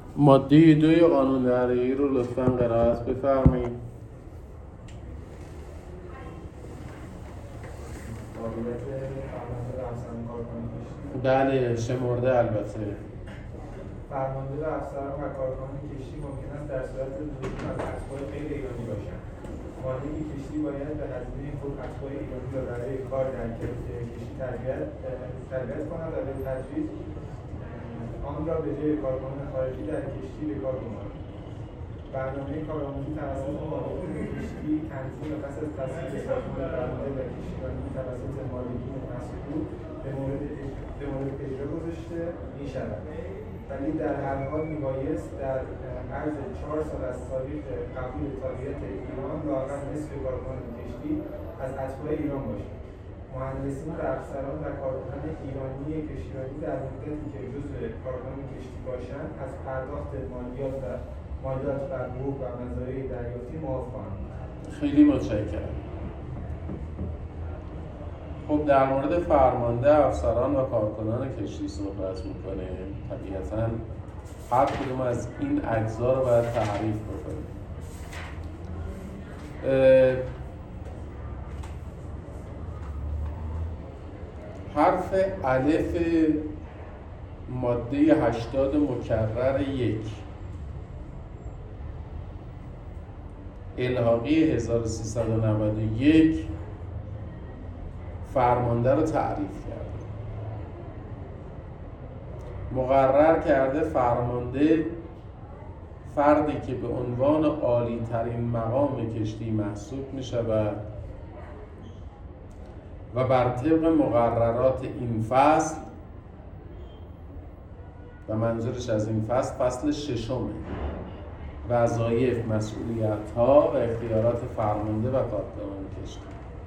ماده 2 قانون دریایی رو لطفاً قرائت بفرمایید. بله، شمرده البته. فرمانده و افسران و کارکنان کشتی ممکن است در صورت لزوم از اتباع غیر ایرانی باشند. مالک کشتی باید به هزینه خود اتباع ایرانی را برای کار در کشتی تربیت کند و به تدریج آن را به جای کارکنان خارجی در کشتی به کار بگمارد. برنامه کارآموزی توسط مالکین کشتی تنظیم و پس از تصویب سازمان فرمانده و کشتیرانی توسط مالکین مسئول به مورد اجرا گذاشته می‌شود. ولی در هر حال میبایست در عرض 4 سال از تاریخ قبول تابعیت ایران لااقل نصف کارکنان کشتی از اتباع ایران باشند. مهندسین و افسران و کارکنان ایرانی کشتیرانی در مدتی که جزء کارکنان کشتی باشند از پرداخت مالیات و حقوق و مزایای دریافتی معاف خواهند بود. خیلی متشکرم. خب در مورد فرمانده، افسران و کارکنان کشتی صحبت میکنه. طبیعتاً هر کدوم از این اجزا رو باید تعریف بکنیم. حرف الف ماده 80 مکرر 1 الحاقی 1391 فرمانده رو تعریف کرده. مقرر کرده فرمانده فردی که به عنوان عالی ترین مقام کشتی محسوب می شود و بر طبق مقررات این فصل و منظورش از این فصل 6 وظایف، مسئولیت‌ها و اختیارات فرمانده و کارکنان کشتی،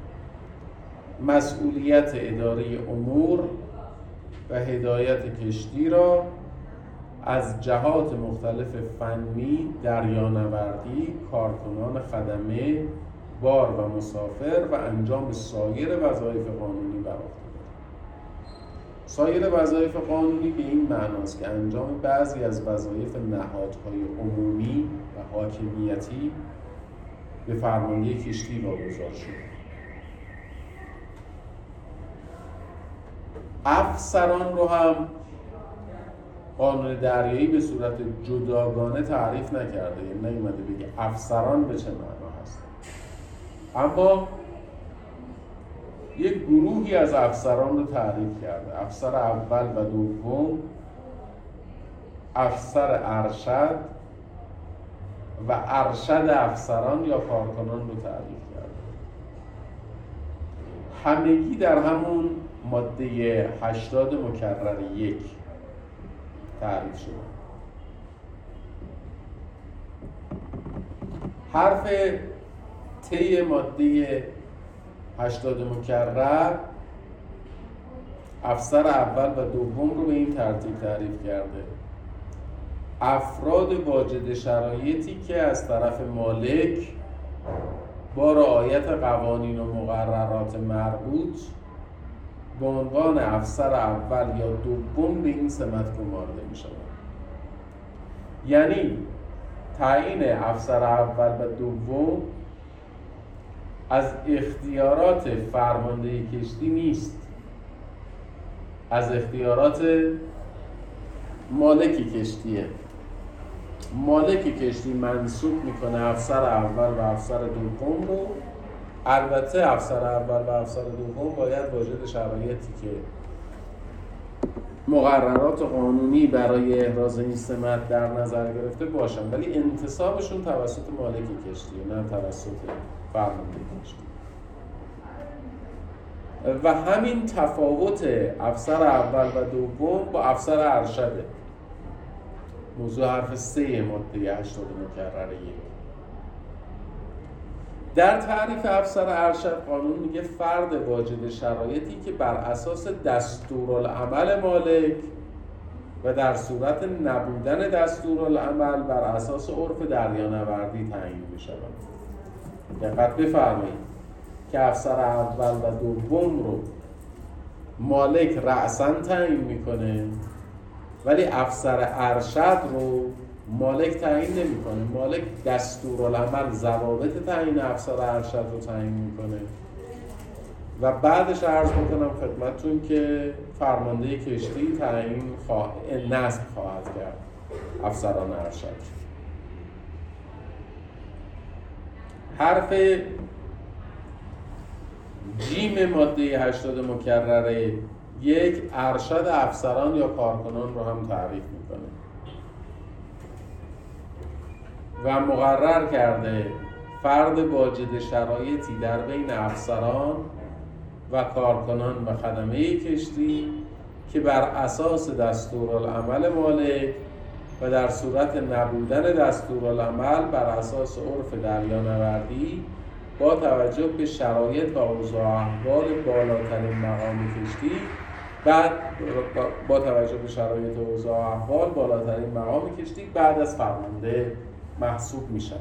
مسئولیت اداره امور و هدایت کشتی را از جهات مختلف فنی، دریانوردی، کارکنان خدمه، بار و مسافر و انجام سایر وظایف قانونی بر عهده دارد. سایر وظایف قانونی به این معناست که انجام بعضی از وظایف نهادهای عمومی و حاکمیتی به فرمانده کشتی واگذار شده. افسران رو هم قانون دریایی به صورت جداگانه تعریف نکرده، یعنی نیومده بگه افسران به چه معنا هستن، اما یک گروهی از افسران رو تعریف کرده. افسر اول و دوم، افسر ارشد و ارشد افسران یا کارکنان رو تعریف کرده. همگی در همون ماده 80 مکرر 1 تعریف شده. حرف ت ماده 80 مکرر افسر اول و دوم رو به این ترتیب تعریف کرده: افراد واجد شرایطی که از طرف مالک با رعایت قوانین و مقررات مربوط به عنوان افسر اول یا دوم به این سمت گمارده می شود. یعنی تعیین افسر اول و دوم از اختیارات فرمانده کشتی نیست، از اختیارات مالک کشتیه. مالک کشتی منصوب میکنه افسر اول و افسر دوم رو. البته افسر اول و افسر دوم باید واجد شرایطی که مقررات قانونی برای احراز این سمت در نظر گرفته باشن، ولی انتصابشون توسط مالک کشتی نه توسط فرمانده کشتی. و همین تفاوت افسر اول و دوم با افسر ارشده، موضوع حرف 3 ماده 80 مکرر 1. در تعریف افسر ارشد قانون میگه فرد واجد شرایطی که بر اساس دستورالعمل مالک و در صورت نبودن دستورالعمل بر اساس عرف دریانوردی تعیین می‌شود. دقت بفرمایید که افسر اول و دوم رو مالک رأساً تعیین میکنه، ولی افسر ارشد رو مالک تعیین نمیکنه. مالک دستورالعمل، ضوابط تعیین افسر ارشد رو تعیین میکنه و بعدش عرض میکنم خدمتتون که فرمانده کشتی تعیین نصب خواهد کرد افسران ارشد. حرف جیم ماده 80 مکرره یک ارشد افسران یا کارکنان رو هم تعریف میکنه و مقرر کرده فرد واجد شرایطی در بین افسران و کارکنان و خدمه کشتی که بر اساس دستورالعمل مالک و در صورت نبودن دستورالعمل بر اساس عرف دریانوردی با توجه به شرایط و اوضاع احوال بالاترین مقام کشتی با توجه به شرایط و اوضاع احوال بالاترین مقام کشتی بعد از فرمانده محسوب میشن.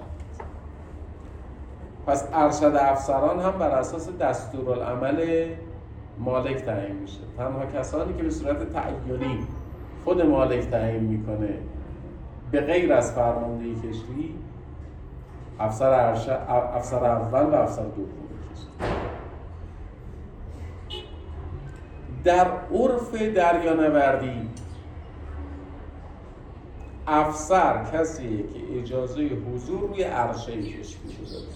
پس ارشد افسران هم بر اساس دستورالعمل مالک تعیین میشه. تنها کسانی که به صورت تعیینی خود مالک تعیین میکنه به غیر از فرمانده کشتی افسر اول و افسر دوم کشتی. در عرف دریانوردی افسر کسیه که اجازه حضور روی عرشه کشتی رو داره.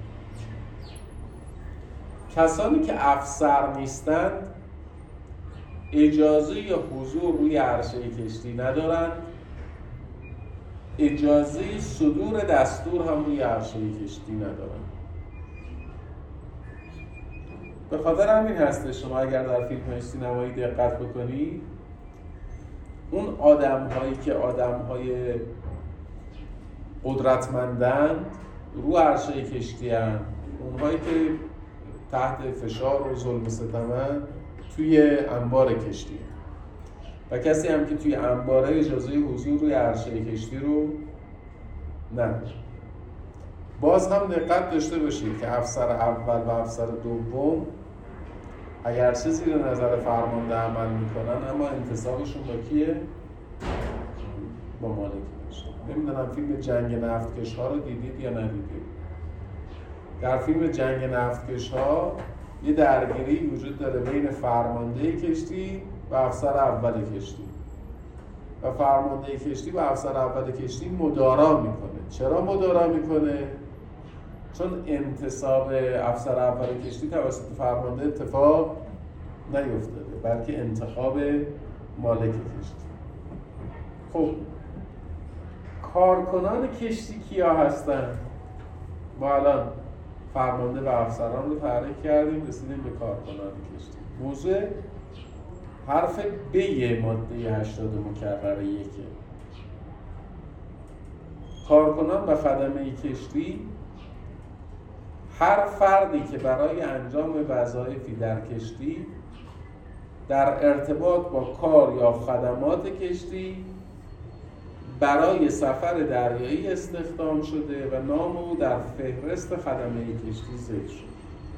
کسانی که افسر نیستند اجازه حضور روی عرشه کشتی ندارند، اجازه صدور دستور هم روی عرشه کشتی ندارند. به خاطر همین هسته شما اگر در فیلم‌های سینمایی دقت بکنید اون آدم‌هایی که آدم‌های قدرتمندند رو عرشه کشتی هستند، اونهایی که تحت فشار و ظلم و ستمند توی انبار کشتی و کسی هم که توی انباره اجازه حضور روی عرشه کشتی رو نداره. باز هم دقت داشته باشید که افسر اول و افسر دوم اگرچه زیر نظر فرمانده عمل میکنن اما انتصابشون با کیه؟ با مالک میشه. نمیدونم فیلم جنگ نفتکش ها رو دیدید یا ندیدید؟ در فیلم جنگ نفتکش ها یه درگیری وجود داره بین فرمانده کشتی و افسر اول کشتی و فرمانده کشتی و افسر اول کشتی مدارا میکنه. چرا مدارا میکنه؟ چون انتصاب افسر اول کشتی توسط فرمانده اتفاق نیفتاده بلکه انتخاب مالک کشتی. خب کارکنان کشتی کیا هستن؟ ما الان فرمانده و افسران رو تعریف کردیم، رسیدیم به کارکنان کشتی. موضوع حرف ب ماده 80 مکرره یکه. کارکنان و خدمه کشتی هر فردی که برای انجام وظایفی در کشتی در ارتباط با کار یا خدمات کشتی برای سفر دریایی استخدام شده و نام او در فهرست خدمه کشتی ذکر شده.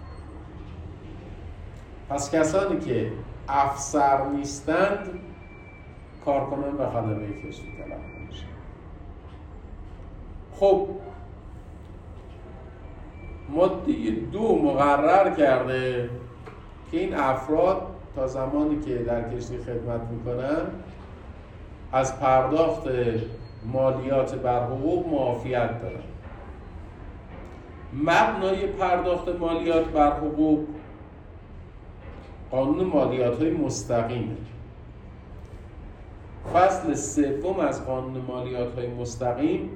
پس کسانی که افسر نیستند کارکنان و خدمه کشتی تلقی میشن. خب ماده 2 مقرر کرده که این افراد تا زمانی که در کشتی خدمت میکنن از پرداخت مالیات بر حقوق معافیت دارن. مبنای پرداخت مالیات بر حقوق قانون مالیات‌های مستقیم. فصل 3 از قانون مالیات‌های مستقیم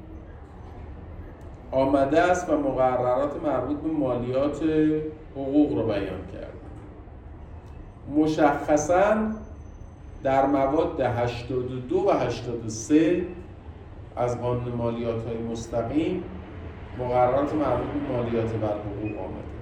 آمده است و مقررات مربوط به مالیات حقوق رو بیان کرده. مشخصاً در مواد 82 و 83 از قانون مالیات‌های مستقیم مقررات مربوط به مالیات بر حقوق آمده.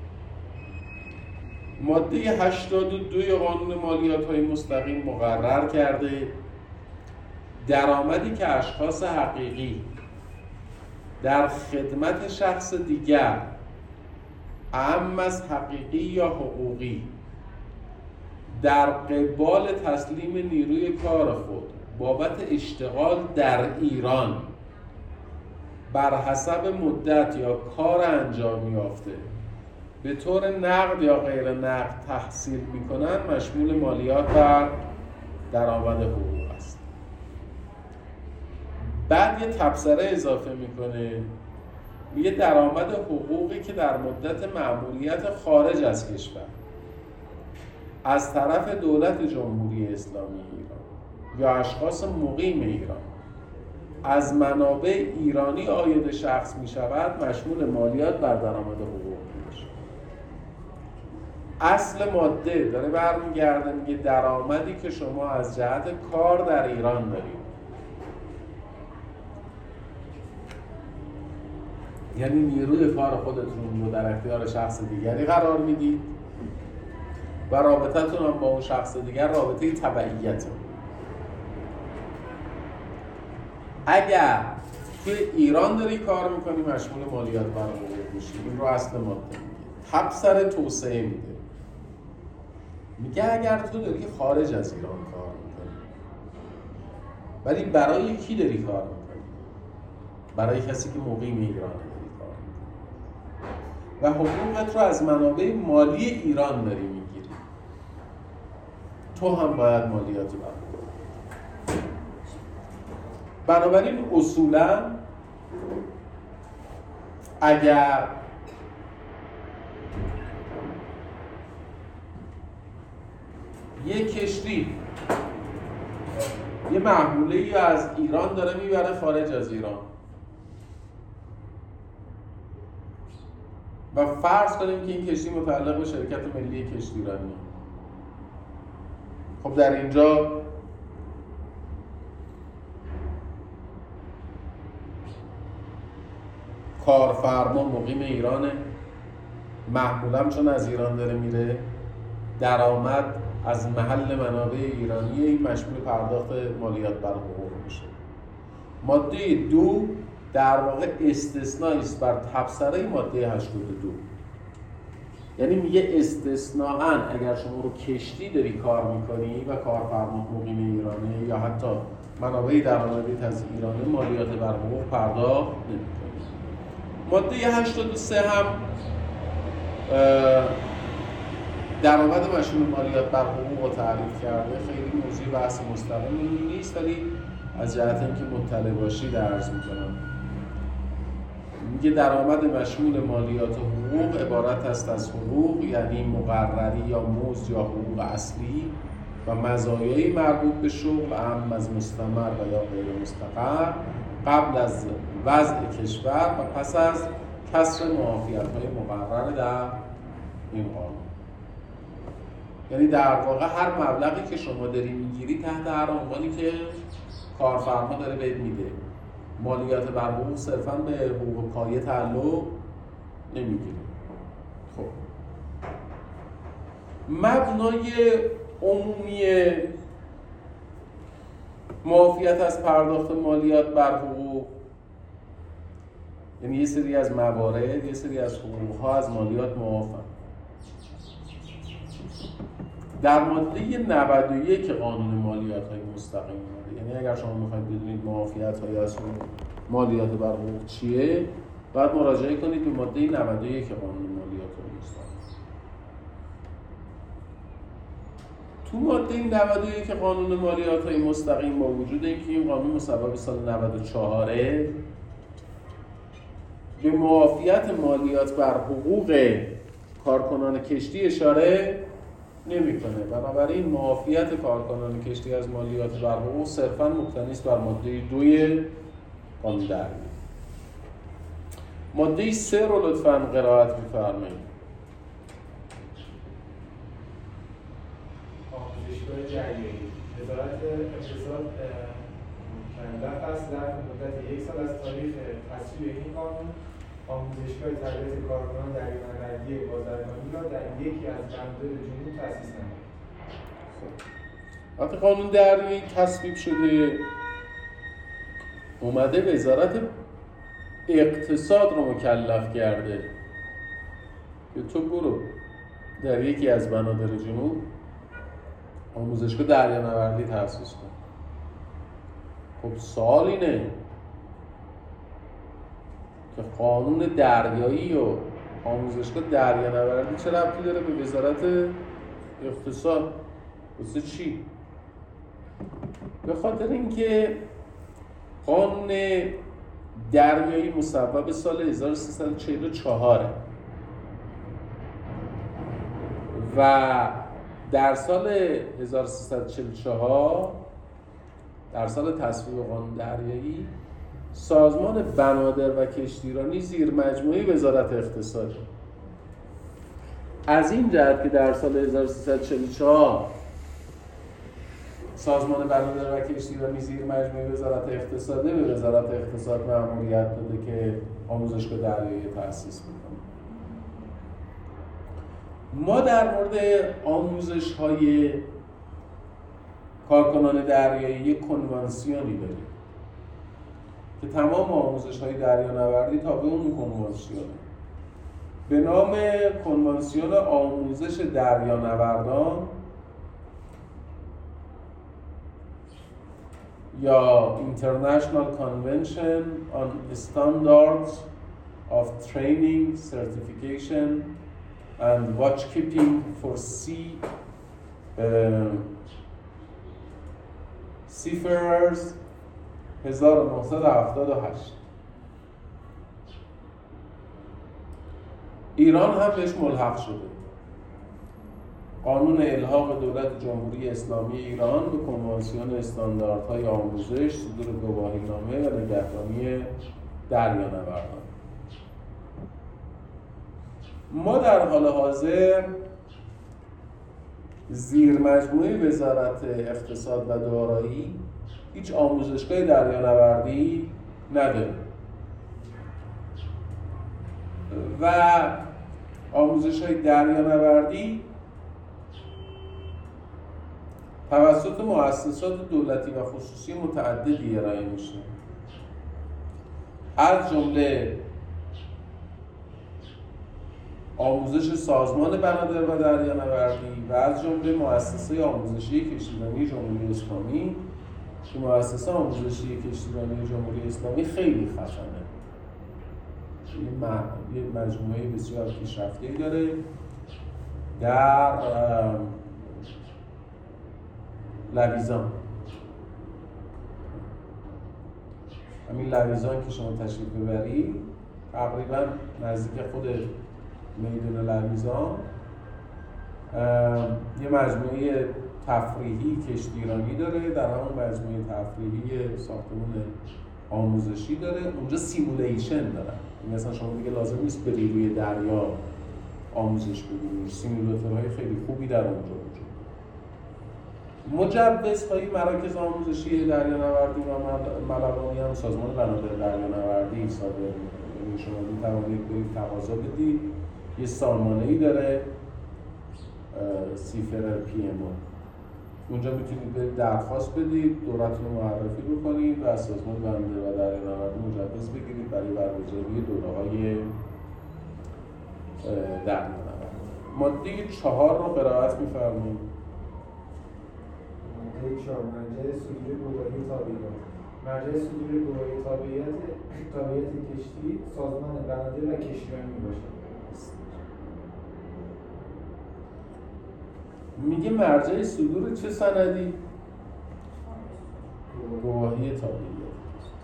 ماده 82 قانون مالیات‌های مستقیم مقرر کرده درآمدی که اشخاص حقیقی در خدمت شخص دیگر اعم از حقیقی یا حقوقی در قبال تسلیم نیروی کار خود بابت اشتغال در ایران بر حسب مدت یا کار انجام یافته به طور نقد یا غیر نقد تحصیل میکنن مشمول مالیات بر درآمد حقوق است. بعد یه تبصره اضافه میکنه، میگه درآمد حقوقی که در مدت مأموریت خارج از کشور از طرف دولت جمهوری اسلامی ایران یا اشخاص مقیم ایران از منابع ایرانی عاید شخص می شود مشمول مالیات بر درآمد حقوق میشه. اصل ماده داره برمیگرده میگه درآمدی که شما از جهت کار در ایران دارید، یعنی نیروی کار خودتون رو در اختیار شخص دیگری قرار میدید و رابطتون هم با اون شخص دیگر رابطه تبعیته. اگر توی ایران داری کار میکنی مشمول مالیات بر حقوق میشی. این رو اصل ماده میگه. تبصره توسعه میده، میگه اگر تو داری خارج از ایران کار میکنی ولی برای کی داری کار میکنی؟ برای کسی که مقیم ایرانه داری کار میکنی و حقوقت رو از منابع مالی ایران داری میگیری، تو هم باید مالیاتی بر حقوق. بنابراین اصولا اگر یک کشتی یه محموله‌ای از ایران داره میبره خارج از ایران و فرض کنیم که این کشتی متعلق به شرکت ملی کشتیرانی، خب در اینجا کارفرما مقیم ایرانه، محمولم چون از ایران داره میره، درآمد از محل منابع ایرانی، این مشمول پرداخت مالیات بر حقوق میشه. ماده 2 در واقع استثنایی است بر تبصره ماده 82. یعنی میگه استثناءً اگر شما رو کشتی داری کار میکنی و کارفرما مقیم ایرانه یا حتی منابع درآمدی از ایرانه، مالیات بر حقوق پرداخت نمیکنی. ماده 83 هم درآمد مشمول مالیات بر حقوق رو تعریف کرده. خیلی موضوع بحث مستقلی نیست ولی از جهت اینکه مطلع باشید عرض میکنم. میگه درآمد مشمول مالیات حقوق عبارت است از حقوق، یعنی مقرری یا مزد یا حقوق اصلی و مزایای مربوط به شغل، اهم از مستمر و یا غیر مستقر، قبل از وضع کشور و پس از کسر معافیت‌های مقرر در این قانون. یعنی در واقع هر مبلغی که شما داری میگیری تحت هر عنوانی که کارفرما داره بهت میده، مالیات بر حقوق صرفاً به حقوق پایه تعلق نمیگیره. خب مبنای عمومی معافیت از پرداخت مالیات بر حقوق، یعنی یه سری از موارد، یه سری از حقوق‌ها از مالیات معافن. در ماده 91 قانون مالیات‌های مستقیم اومده. یعنی اگر شما می‌خواید بدونید معافیت‌های از مالیات بر حقوق چیه، باید مراجعه کنید به ماده 91 قانون مالیات‌های مستقیم. تو ماده 91 قانون مالیات‌های مستقیم با وجود اینکه این قانون مصوب سال 94 به معافیت مالیات بر حقوق کارکنان کشتی اشاره نمی‌کنه. بنابراین معافیت کارکنان کشتی از مالیات بر حقوق صرفاً مبتنی است بر ماده 2 قانون درمی. ماده 3 رو لطفاً قرائت بفرمایید. آموزشگاه جریانی وزارت اقتصاد مکلف است در مدت 1 سال از تاریخ تصویب این قانون آموزشگاه تربیت کارکنان دریانوردی بازرگانی را در یکی از بندر جنوب تأسیس نمود. وقتی قانون درمی تصویب شده، اومده وزارت اقتصاد رو مکلف کرده که تو برو در یکی از بنادر جنوب آموزشگاه دریانوردی تأسیس کن. خب سوال اینه که قانون دریایی و آموزشگاه دریانوردی چه ربطی داره به وزارت اقتصاد؟ واسه چی؟ به خاطر اینکه قانون دریایی مصوب سال 1344 و در سال 1344 در سال تصویب قانون دریایی سازمان بنادر و کشتیرانی زیر مجموعه وزارت اقتصاد. از این جهت که در سال 1344 سازمان بنادر و کشتیرانی زیر مجموعه وزارت اقتصاده، به وزارت اقتصاد مأموریت داده که آموزشگاه دریایی تأسیس بکنه. ما در مورد آموزش‌های کارکنان دریایی یک کنوانسیونی داریم که تمام آموزش‌های دریانوردی تابع اون کنوانسیونه به نام کنوانسیون آموزش دریانوردان یا International Convention on Standards of Training, Certification and Watchkeeping for Seafarers 1978. ایران هم بهش ملحق شده. قانون الحاق دولت جمهوری اسلامی ایران به کنوانسیون استانداردهای آموزش، صدور گواهینامه و نگهداری دریانوردان. ما در حال حاضر زیر مجموعه وزارت اقتصاد و دارایی هیچ آموزشگاه دریانوردی نداریم و آموزش‌های دریانوردی توسط مؤسسات دولتی و خصوصی متعددی ارائه میشه، از جمله آموزش سازمان بنادر و دریانوردی و از جمله مؤسسه آموزشی کشتیرانی جمهوری اسلامی که مؤسسه آموزشی کشتیرانی جمهوری اسلامی خیلی خفنه، یه مجموعه بسیار پیشرفته‌ای داره در لویزان. همین لویزان که شما تشریف ببرید تقریبا نزدیک خود میدون لویزان یه مجموعه تفریحی کشتیرانی داره، در همون مجموعه تفریحی ساختمان آموزشی داره، اونجا سیمولیشن داره. مثلا شما دیگه لازم نیست بری روی دریا آموزش ببینید، سیمولاتورهای خیلی خوبی در اونجا وجود. مجوزهای مراکز آموزشی دریانوردی و ملوانی هم سازمان بنادر دریانوردی صادر می‌کنه. یعنی شما می‌توانید برید تقاضا بدید، یه سامانه‌ای داره سیفرر PMO، اونجا میتونید برید درخواست بدید، دورتون رو معرفی بکنید و از سازمان بنادر و دریانوردی مجوز بگیرید برای برگزاری دوره‌های دریانوردی. ماده 4 رو قرائت می‌فرمایید. ماده 4 مرجع صدور گواهی تابعیت. مرجع صدور گواهی تابعیت کشتی سازمان بنادر و کشتیرانی میباشد. میگه مرجع صدور چه سندی؟ گواهی تابعیت.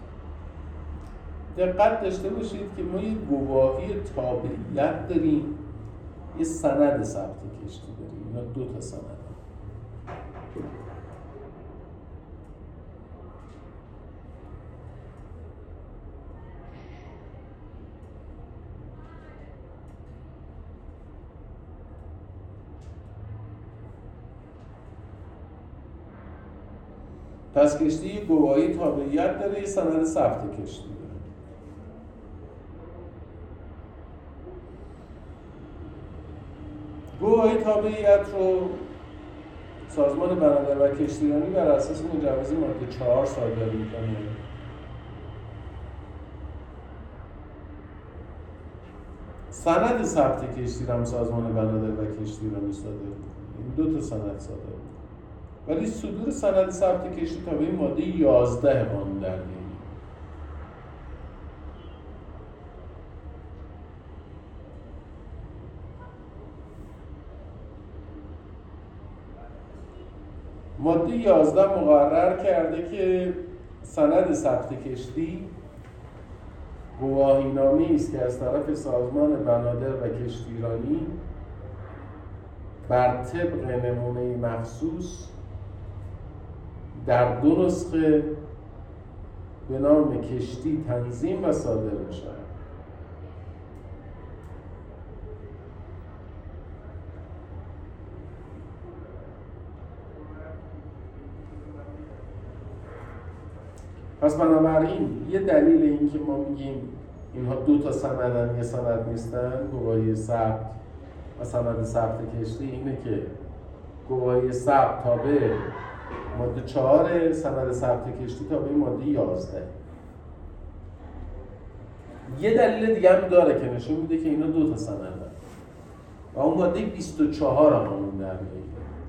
دقت داشته باشید که ما یه گواهی تابعیت داریم، یه سند ثبت کشتی داریم. اینا دو تا سند. پس کشتی یه گواهی تابعیت داره، یه سند ثبت کشتی داره. گواهی تابعیت رو سازمان بنادر و کشتیرانی بر اساس مجوز ماده 4 صادر می‌کنه. سند ثبت کشتی هم سازمان بنادر و کشتیرانی صادر می‌کنه. این دو تا سند صادر می‌کنه. ولی صدور سند ثبت کشتی تابع ماده 11 قانون دریایی. ماده 11 مقرر کرده که سند ثبت کشتی گواهینامه‌ای است که از طرف سازمان بنادر و کشتیرانی بر طبق نمونه مخصوص در 2 نسخه به نام کشتی تنظیم و صادر می‌شود. پس بنابراین یه دلیل این که ما میگیم اینها 2 تا سندن، یه سند نیستن، گواهی ثبت و سند ثبت کشتی، اینه که گواهی ثبت تابع ماده 4، سند ثبت کشتی تابع ماده 11. یه دلیل دیگه هم داره که نشون میده که اینا 2 تا سندن و اون ماده 24 قانون دریایی.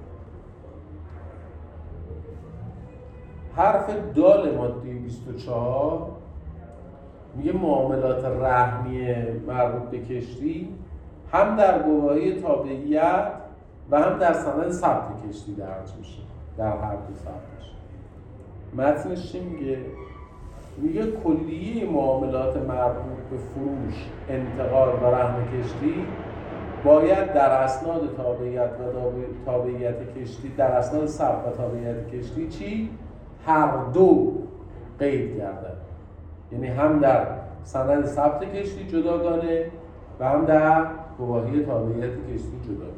حرف دال ماده 24 میگه معاملات رهنی مربوط به کشتی هم در گواهی تابعیت و هم در سند ثبت کشتی درج میشه، در هر دو ثبتش. متنش چی میگه؟ میگه کلیه معاملات مربوط به فروش، انتقال و رهن کشتی باید در اسناد تابعیت و تابعیت کشتی، در اسناد ثبت و تابعیت کشتی چی؟ هر دو قید گردد. یعنی هم در سند ثبت کشتی جداگانه و هم در گواهی تابعیت کشتی جداگانه.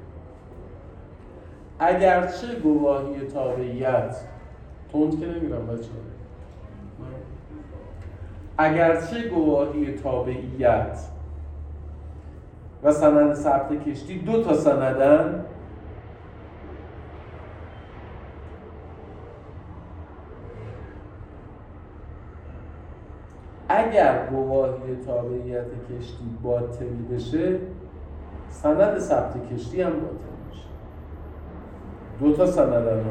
اگرچه گواهی تابعیت تند که نمیرم بچه، اگرچه گواهی تابعیت و سند ثبت کشتی 2 تا سندن، اگر گواهی تابعیت کشتی باطل بشه، سند ثبت کشتی هم باطل میشه. 2 تا سندن.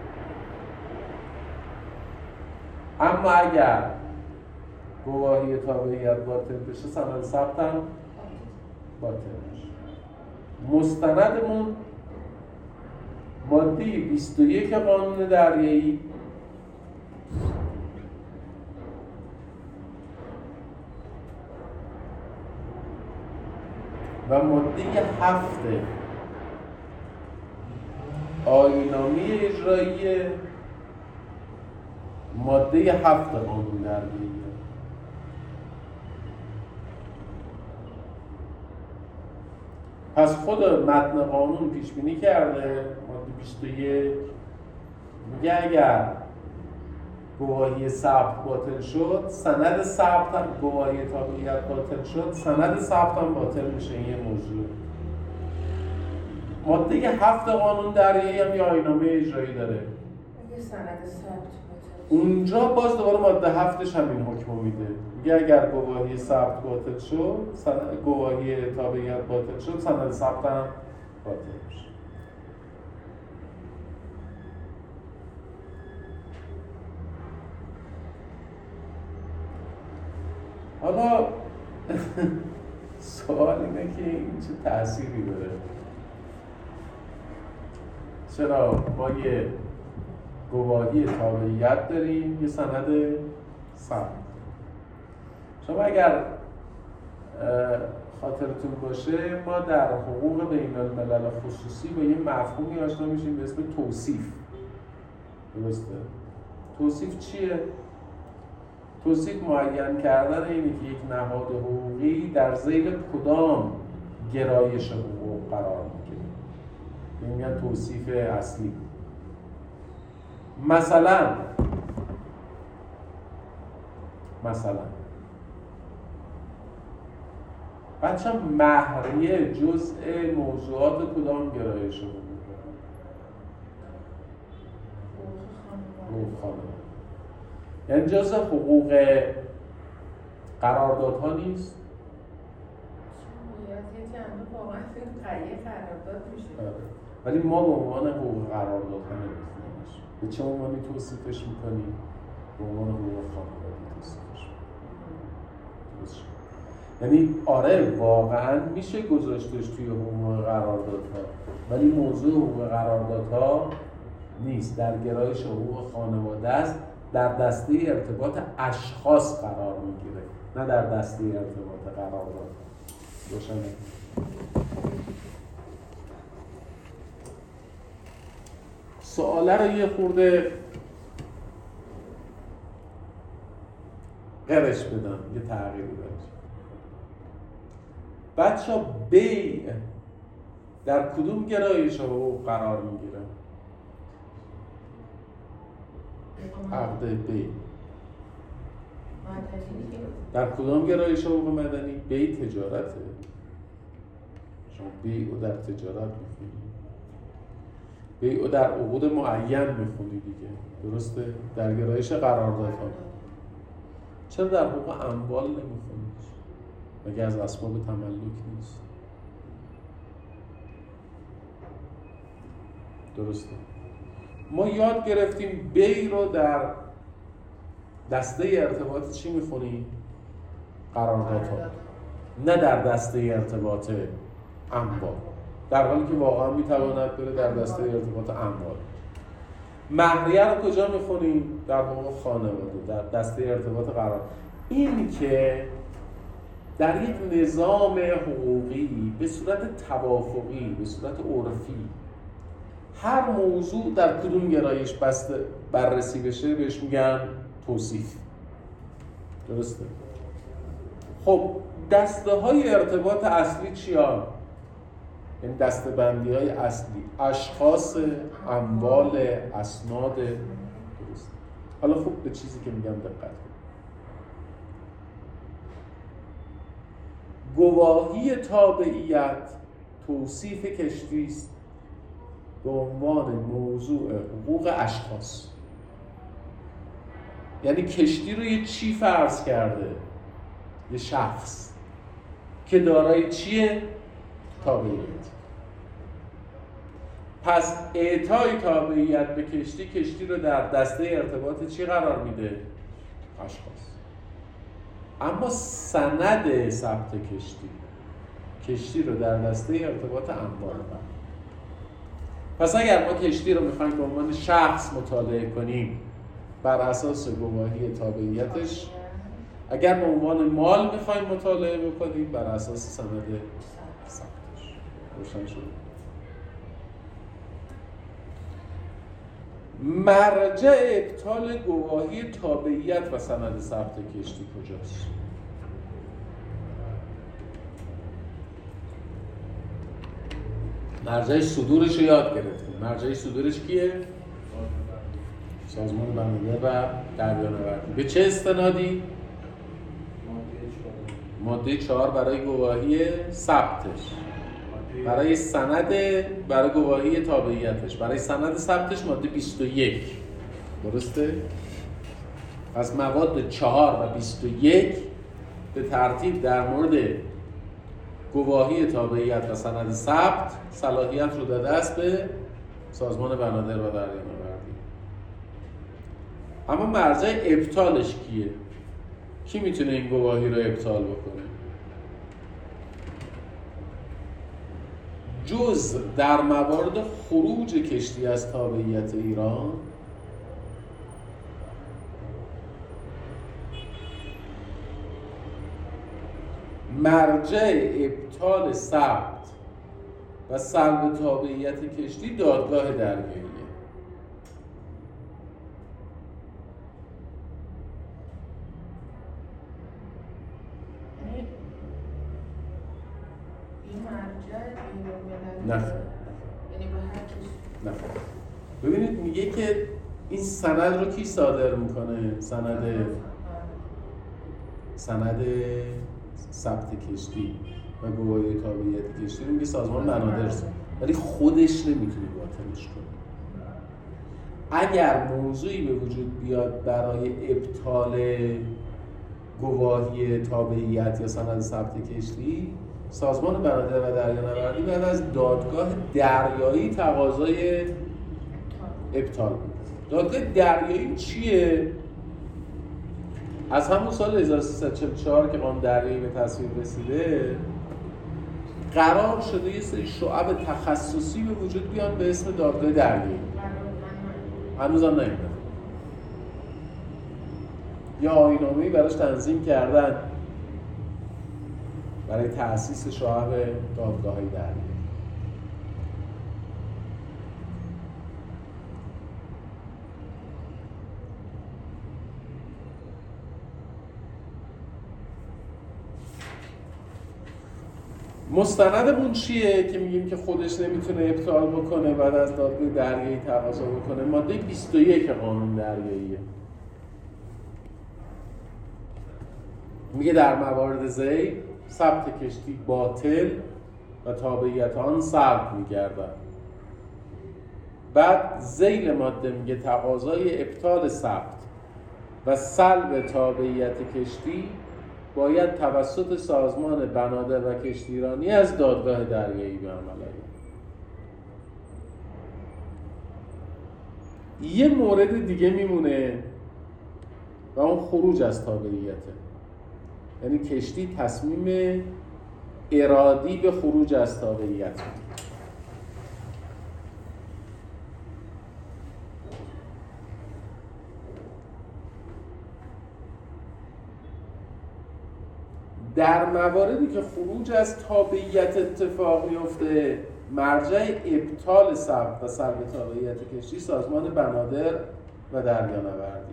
اما اگر گواهی تابعیت باطل بشه، سند ثبت هم باطل میشه. مستندمون ماده 21 قانون دریایی و ماده 7 آیین‌نامه اجرایی ماده 7 قانون دریایی. پس خود متن قانون پیش بینی کرده، ماده 21 میگه اگر گواهی ثبت باطل شد، سند ثبت هم، گواهی تابعیت باطل شد، سند ثبت هم باطل میشه. این یه موضوع. ماده 7 قانون دریایی هم یه آیین‌نامه اجرایی داره. اگه سند ثبت باطل، اونجا باز دوباره ماده 7ش همین حکم میده. میگه اگر گواهی ثبت باطل شد، گواهی تابعیت باطل شد، سند ثبت هم باطل میشه. حالا سوال اینه که این چه تأثیری داره؟ چرا ما یه گواهی تابعیت داریم، یه سند ثبت؟ شما اگر خاطرتون باشه ما در حقوق بین الملل خصوصی با یه مفهومی آشنا میشیم به اسم توصیف. درسته؟ توصیف چیه؟ توصیف معین کردن اینه که یک نهاد حقوقی در ذیل کدام گرایش حقوق قرار میگیره. میگن توصیف اصلی. مثلا بچه مهریه جزء موضوعات کدام گرایش حقوق؟ حقوق خانواده. یعنی جزء حقوق قراردادها نیست؟ یه جنبه واقعا قریه قرارداد میشه. ولی ما به عنوان حقوق قراردادها نمی‌خونیمش. به چه عنوانی توصیفش می‌کنیم؟ به عنوان حقوق خانوادگی توصیفش می‌کنیم. یعنی آره واقعاً میشه گذاشتش توی حقوق قراردادها، ولی موضوع حقوق قراردادها نیست، در گرایش حقوق خانواده است، در دسته ارتباط اشخاص قرار میگیره، نه در دسته ارتباط قرارداد. روشنه؟ سواله رو یه خورده قرش بدم، یه تغییری بدم. بچه بیع در کدوم گرایش حقوق قرار میگیره؟ عقد بیع در کدام گرایش حقوق مدنی؟ بیع تجارته. شما بیع رو در تجارت میخونید، بیع رو در عقود معین میخونید دیگه، درسته؟ در گرایش قراردادها. چرا در حقوق اموال نمیخونید؟ مگه از اسباب تملک نیست؟ درسته؟ ما یاد گرفتیم بیع رو در دسته ارتباط چی میخونیم؟ قراردادها، نه در دسته ارتباط اموال، در حالی که واقعا میتواند بره در دسته ارتباط اموال. مهریه رو کجا میخونیم؟ در حقوق خانواده، در دسته ارتباط قرار. این که در یک نظام حقوقی به صورت توافقی، به صورت عرفی هر موضوع در کدوم گرایش بررسی بشه بهش میگن توصیف. درسته؟ خب دسته های ارتباط اصلی چیان؟ این دسته بندی های اصلی اشخاص، اموال، اسناد. درسته؟ حالا خوب به چیزی که میگم دقت کنید. گواهی تابعیت توصیف کشتی است به عنوان موضوع حقوق اشخاص. یعنی کشتی رو یه چی فرض کرده؟ یه شخص که دارای چیه؟ تابعیت. پس اعطای تابعیت به کشتی رو در دسته ارتباط چی قرار میده؟ اشخاص. اما سند ثبت کشتی رو در دسته ارتباط اموال قرار. پس اگر ما کشتی رو میخوایم به عنوان شخص مطالعه کنیم بر اساس گواهی تابعیتش، اگر به عنوان مال میخوایم مطالعه بکنیم بر اساس سند ثبتش. روشن شد؟ مرجع ابطال گواهی تابعیت و سند ثبت کشتی کجاست؟ مرجع صدورش رو یاد گرفتیم. مرجع صدورش کیه؟ سازمان بندرگاه و دریانوردی. به چه استنادی؟ ماده 4 برای گواهی ثبتش، برای سند، برای گواهی تابعیتش، برای سند ثبتش ماده 21. درسته؟ از مواد 4 و 21 به ترتیب در مورد گواهی تابعیت و سند ثبت صلاحیت رو داده است به سازمان بنادر و دریانوردی. اما مرجع ابطالش کیه؟ کی میتونه این گواهی رو ابطال بکنه؟ جز در موارد خروج کشتی از تابعیت ایران مرجع ابطال ثبت و سلب تابعیت کشتی دادگاه دریاییه. نه. یعنی به هر کسی. نه. ببینید میگه که این سند رو کی صادر میکنه؟ سند ثبت کشتی و گواهی تابعیت کشتی رو میگه سازمان بنادر، ولی خودش نمیتونه باطلش کنه. اگر موضوعی به وجود بیاد برای ابطال گواهی تابعیت یا سند ثبت کشتی، سازمان بنادر و دریانوردی بعد از دادگاه دریایی تقاضای ابطال بود. دادگاه دریایی چیه؟ از همون سال 1344 که قانون دریایی به تصویب رسیده قرار شده یه سری شعب تخصصی به وجود بیان به اسم دادگاه دریایی. هنوز هم نیومده. یا آیین‌نامه‌ای براش تنظیم کردن برای تأسیس شعب دادگاه‌های دریایی. مستندمون چیه که میگیم که خودش نمیتونه ابطال بکنه بعد از دادگاه دریایی تقاضا بکنه؟ ماده 21 قانون دریاییه. میگه در موارد ذیل ثبت کشتی باطل و تابعیت آن سلب میگردد. بعد ذیل ماده میگه تقاضای ابطال ثبت و سلب تابعیت کشتی باید توسط سازمان بنادر و کشتیرانی از دادگاه دریایی به عمل آید. یه مورد دیگه میمونه و اون خروج از تابعیته. یعنی کشتی تصمیم ارادی به خروج از تابعیت. در مواردی که خروج از تابعیت اتفاق میفته مرجع ابطال ثبت و سلب تابعیت کشتی سازمان بنادر و دریانوردی.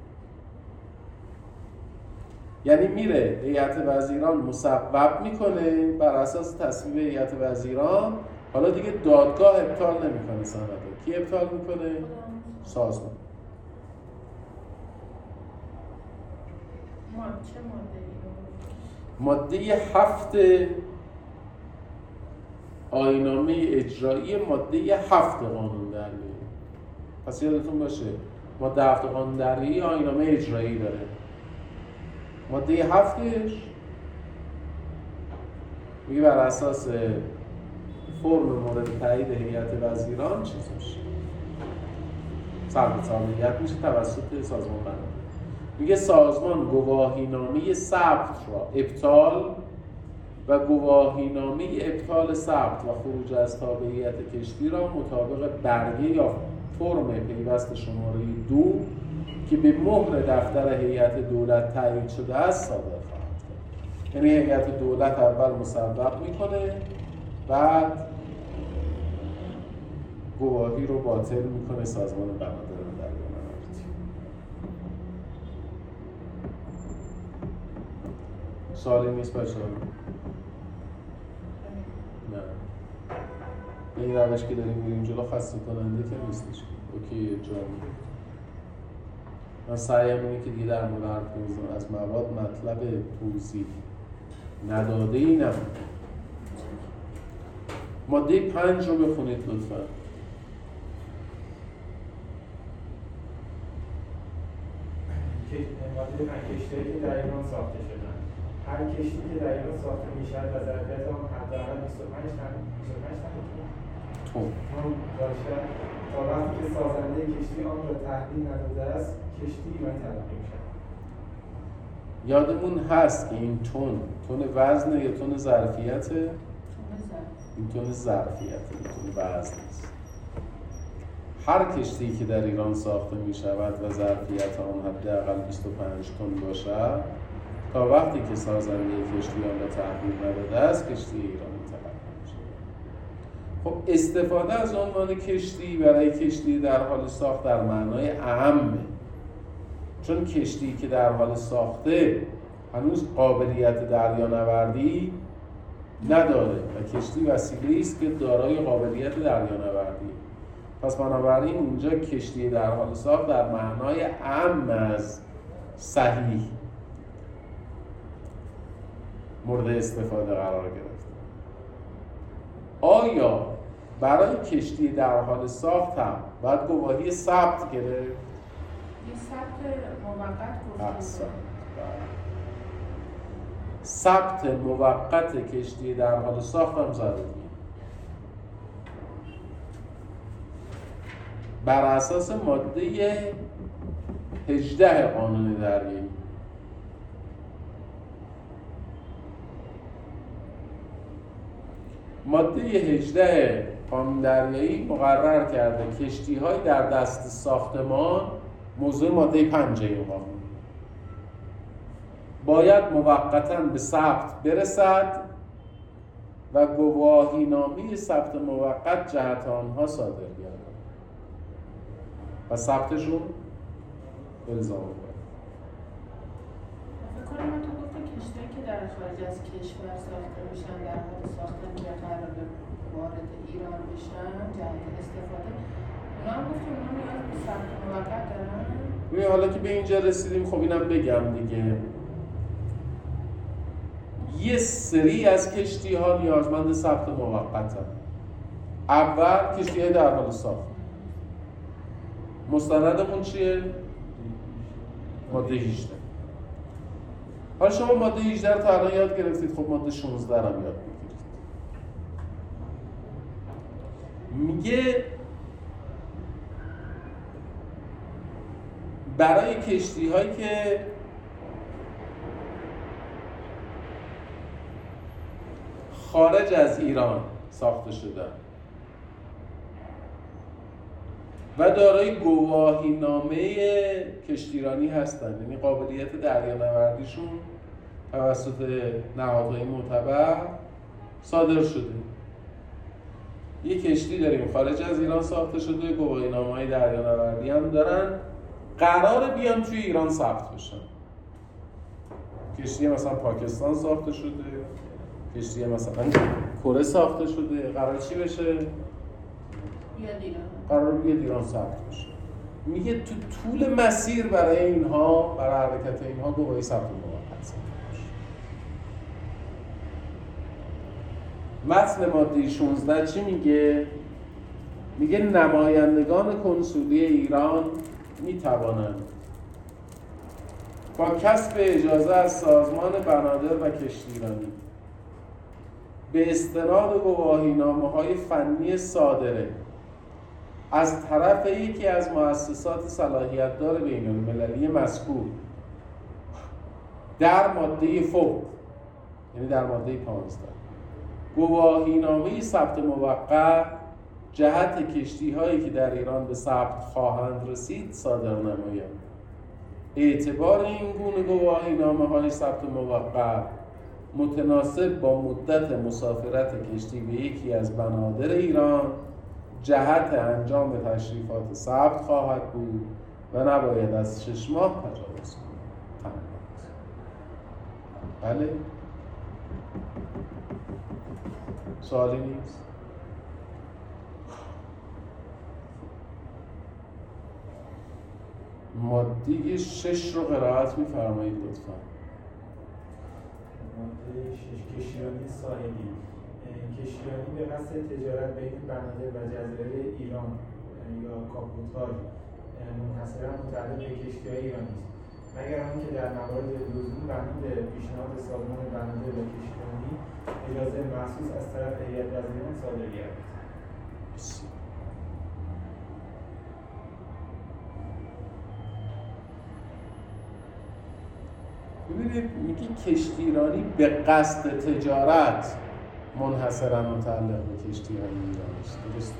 یعنی میره هیئت وزیران مصوب میکنه بر اساس تصویب هیئت وزیران. حالا دیگه دادگاه ابطال نمیکنه سنده. کی ابطال میکنه؟ سازمان. چه ماده 7 آیین‌نامه اجرایی ماده 7 قانون دریایی. پس یادتون باشه ماده 7 قانون دریایی آیین‌نامه اجرایی داره. ماده 7ش میگه بر اساس فرم مورد تایید هیئت وزیران چیز میشه، سلب تابعیت میشه توسط سازمان بنادر. میگه سازمان گواهینامه ثبت را ابطال و گواهینامه ابطال ثبت و خروج از تابعیت کشتی را مطابق برگه یا فرم پیوست شماره 2 که به مهر دفتر هیئت دولت تایید شده است صادر خواهد کرد. یعنی هیئت دولت اول مصوب میکنه بعد گواهی رو باطل میکنه سازمان بنادر و دریانوردی. سوالی نیست بچه‌ها؟ نه. این روش که داریم میریم جلو خسته کننده که نیستش. اوکی جامعه. من سعیم اینه که دیگه در مورد حرف نمیزنم. از مواد مطلب توضیح نداده‌ای نبود. ماده 5 رو بخونید لطفاً. ماده 5 کشتی‌هایی که در ایران ساخته شدن. هر کشتی که در ایران ساخته میشود و ظرفیت آن حداقل 25 تن باشد تا وقتی که سازنده کشتی آن را تحویل نداده است کشتی ایرانی تلقی می‌شود. یادمون هست که این تون وزن یا تون ظرفیته؟ این تون ظرفیته، این تون وزن است. هر کشتی که در ایران ساخته می شود و ظرفیت آن حداقل 25 تن باشد تا وقتی که سازنده کشتی آن را تحویل نداده است کشتی ایرانی تلقی می شود. خب استفاده از عنوان کشتی برای کشتی در حال ساخت در معنای اهمه، چون کشتی که در حال ساخته هنوز قابلیت دریانوردی نداره و کشتی وسیله‌ای است که دارای قابلیت دریانوردی. پس بنابراین اونجا کشتی در حال ساخت در معنای اعم از صحیح مورد استفاده قرار گرفت. آیا برای کشتی در حال ساخت هم باید گواهی ثبت گرفت؟ یه ثبت موقت گفته. ثبت موقت کشتی در حال ساخت هم زده دیگه. بر اساس ماده 18 قانون دریایی. ماده 18 قانون دریایی مقرر کرده کشتی‌های در دست ساختمان موضوع ماده 5 این قانون باید موقتاً به ثبت برسد و گواهینامه ثبت موقت جهت آنها صادر گردد و ثبتشون الزام بود. فکر کنم من تو گفتم کشتی‌هایی که در خارج از کشور ساخته میشن در حال ساختن یا قرار وارد ایران بشن جهت استفاده، اونا هم گفتم اونا نیاز به ثبت موقت دارن؟ حالا که به اینجا رسیدیم خب اینم بگم دیگه. یه سری از کشتی‌ها نیازمند ثبت موقتن. اول کشتی‌های در حال ساخت. مستندمون چیه؟ ماده 18. حالا شما ماده 18 رو تا الان یاد گرفتید، خب ماده 16 رو هم یاد بگیرید. میگه برای کشتی‌هایی که خارج از ایران ساخته شدن و دارای گواهینامه کشتیرانی هستن، یعنی قابلیت دریانوردیشون توسط نهادهای معتبر صادر شده. یک کشتی داریم خارج از ایران ساخته شده، گواهینامه‌های دریانوردی هم دارن، قراره بیان توی ایران ثبت بشن. کشتی مثلا پاکستان ساخته شده، کشتی مثلا کره ساخته شده، قرار چی بشه؟ بیاد ایران. قرار بیاد ایران ثبت بشه. میگه تو طول مسیر برای اینها، برای حرکت اینها گواهی ثبت موقت ثبت بشه. متن ماده 16 چی میگه؟ میگه نمایندگان کنسولی ایران میتوانند با کسب اجازه از سازمان بنادر و کشتیرانی به استناد گواهینامه‌های فنی صادره از طرف یکی از مؤسسات صلاحیت‌دار بین‌المللی مذکور در ماده فوق، یعنی در ماده 15، گواهینامه ثبت موقت جهت کشتی‌هایی که در ایران به ثبت خواهند رسید صادر نمایند. اعتبار این گونه گواهینامه‌های ثبت موقت متناسب با مدت مسافرت کشتی به یکی از بنادر ایران جهت انجام تشریفات ثبت خواهد بود و نباید از 6 ماه تجاوز کند. بله؟ سوالی نیست؟ ماده 6 رو قرائت می‌فرمایید لطفاً. ماده 6 کشتیرانی ساحلی. کشتیرانی به قصد تجارت بین بنادر و جزایر ایران یا کاپوتاژ منحصراً متعلق به کشتی‌های ایرانی است، مگر آنکه در موارد لزومی بنا به پیشنهاد سازمان بنادر و کشتیرانی اجازه مخصوص از طرف هیئت وزیران صادر گردد. ببینید میگه کشتیرانی به قصد تجارت منحصراً متعلق به کشتی‌های ایرانی است. درسته؟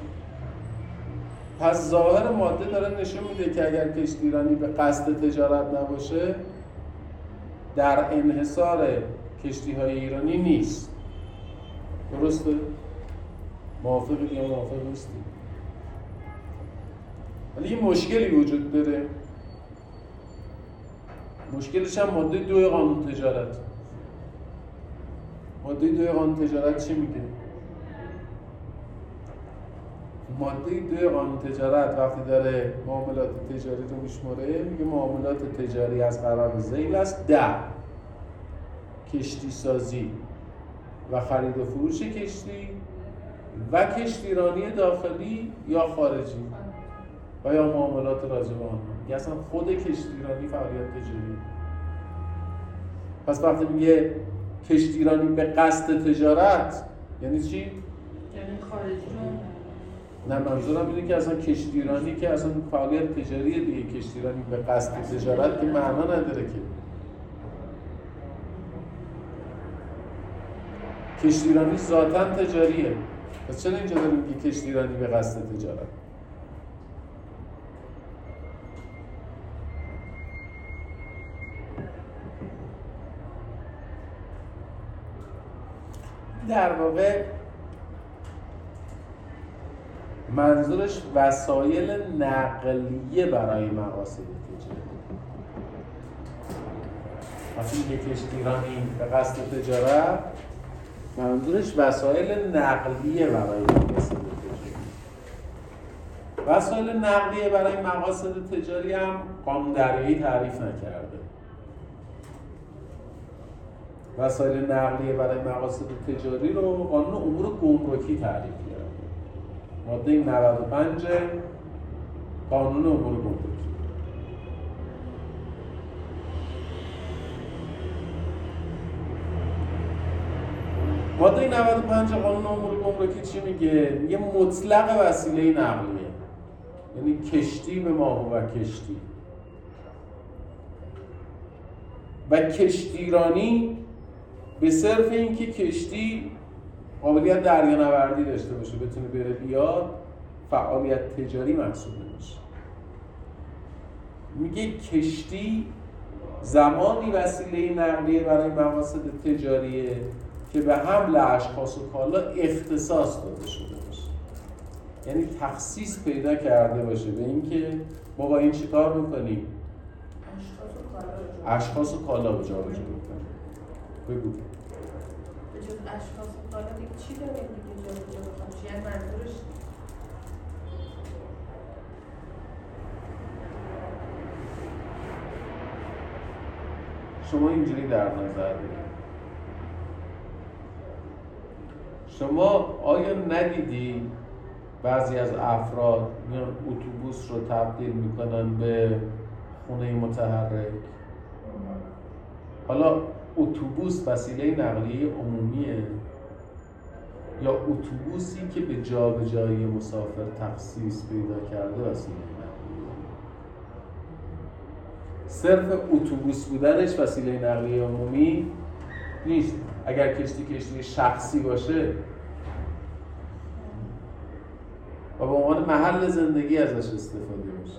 پس ظاهر ماده داره نشون میده که اگر کشتیرانی به قصد تجارت نباشه در انحصار کشتی‌های ایرانی نیست. درسته؟ موافقید یا موافق نیستید؟ ولی یه مشکلی وجود داره. مشکلش هم ماده 2 قانون تجارت. ماده 2 قانون تجارت چی میگه؟ ماده 2 قانون تجارت وقتی داره معاملات تجاری رو میشماره میگه معاملات تجاری از قرار ذیل است در کشتی سازی و خرید و فروش کشتی و کشتیرانی داخلی یا خارجی و یا معاملات راجع به آنها. اصلا خود کشتیرانی فعالیت تجاری. پس وقتی میگه کشتیرانی به قصد تجارت یعنی چی؟ یعنی خارجی رو نه منظورم اینه که اصلا کشتیرانی که اصلا فعالیت تجاریه دیگه، کشتیرانی به قصد تجارت که معنا نداره که. کشتیرانی ذاتاً تجاریه. پس چرا اینجا داریم که کشتیرانی به قصد تجارت؟ در واقع منظورش وسایل نقلیه برای مقاصد تجاری. وقتی که کشتیرانی به قصد تجارت منظورش وسایل نقلیه برای مقاصد تجاری. وسایل نقلیه برای مقاصد تجاری هم قانون دریایی تعریف نکرده. وسایل نقلیه برای مقاصد تجاری رو قانون امور گمرکی تعریف کرده. ماده 95 قانون امور گمرکی. ماده 95 قانون امور گمرکی چی میگه؟ میگه مطلق وسیله نقلیه، یعنی کشتی به ماهو و کشتی و کشتیرانی به صرف اینکه کشتی قابلیت دریانوردی داشته باشه، بتونه بره بیاد، فعالیت تجاری محسوب نمیشه. میگه کشتی زمانی وسیله نقلیه برای مقاصد تجاریه که به حمل اشخاص و کالا اختصاص داده شده باشه، یعنی تخصیص پیدا کرده باشه به اینکه ما با این چیکار میکنیم؟ اشخاص و کالا رو جابجا میکنیم. بگو. به جز اشخاص و کالا دیگه چی داریم دیگه جابجا بکنیم؟ یعنی منظورش شما اینجوری در نظر بگید، شما آیا ندیدی بعضی از افراد میان اتوبوس رو تبدیل میکنن به خونه متحرک؟ حالا اتوبوس وسیله نقلیه عمومیه یا اتوبوسی که به جابجایی مسافر تخصیص پیدا کرده وسیله نقلیه؟ صرف اتوبوس بودنش وسیله نقلیه عمومی نیست. اگر کشتی شخصی باشه و به عنوان محل زندگی ازش استفاده میشه،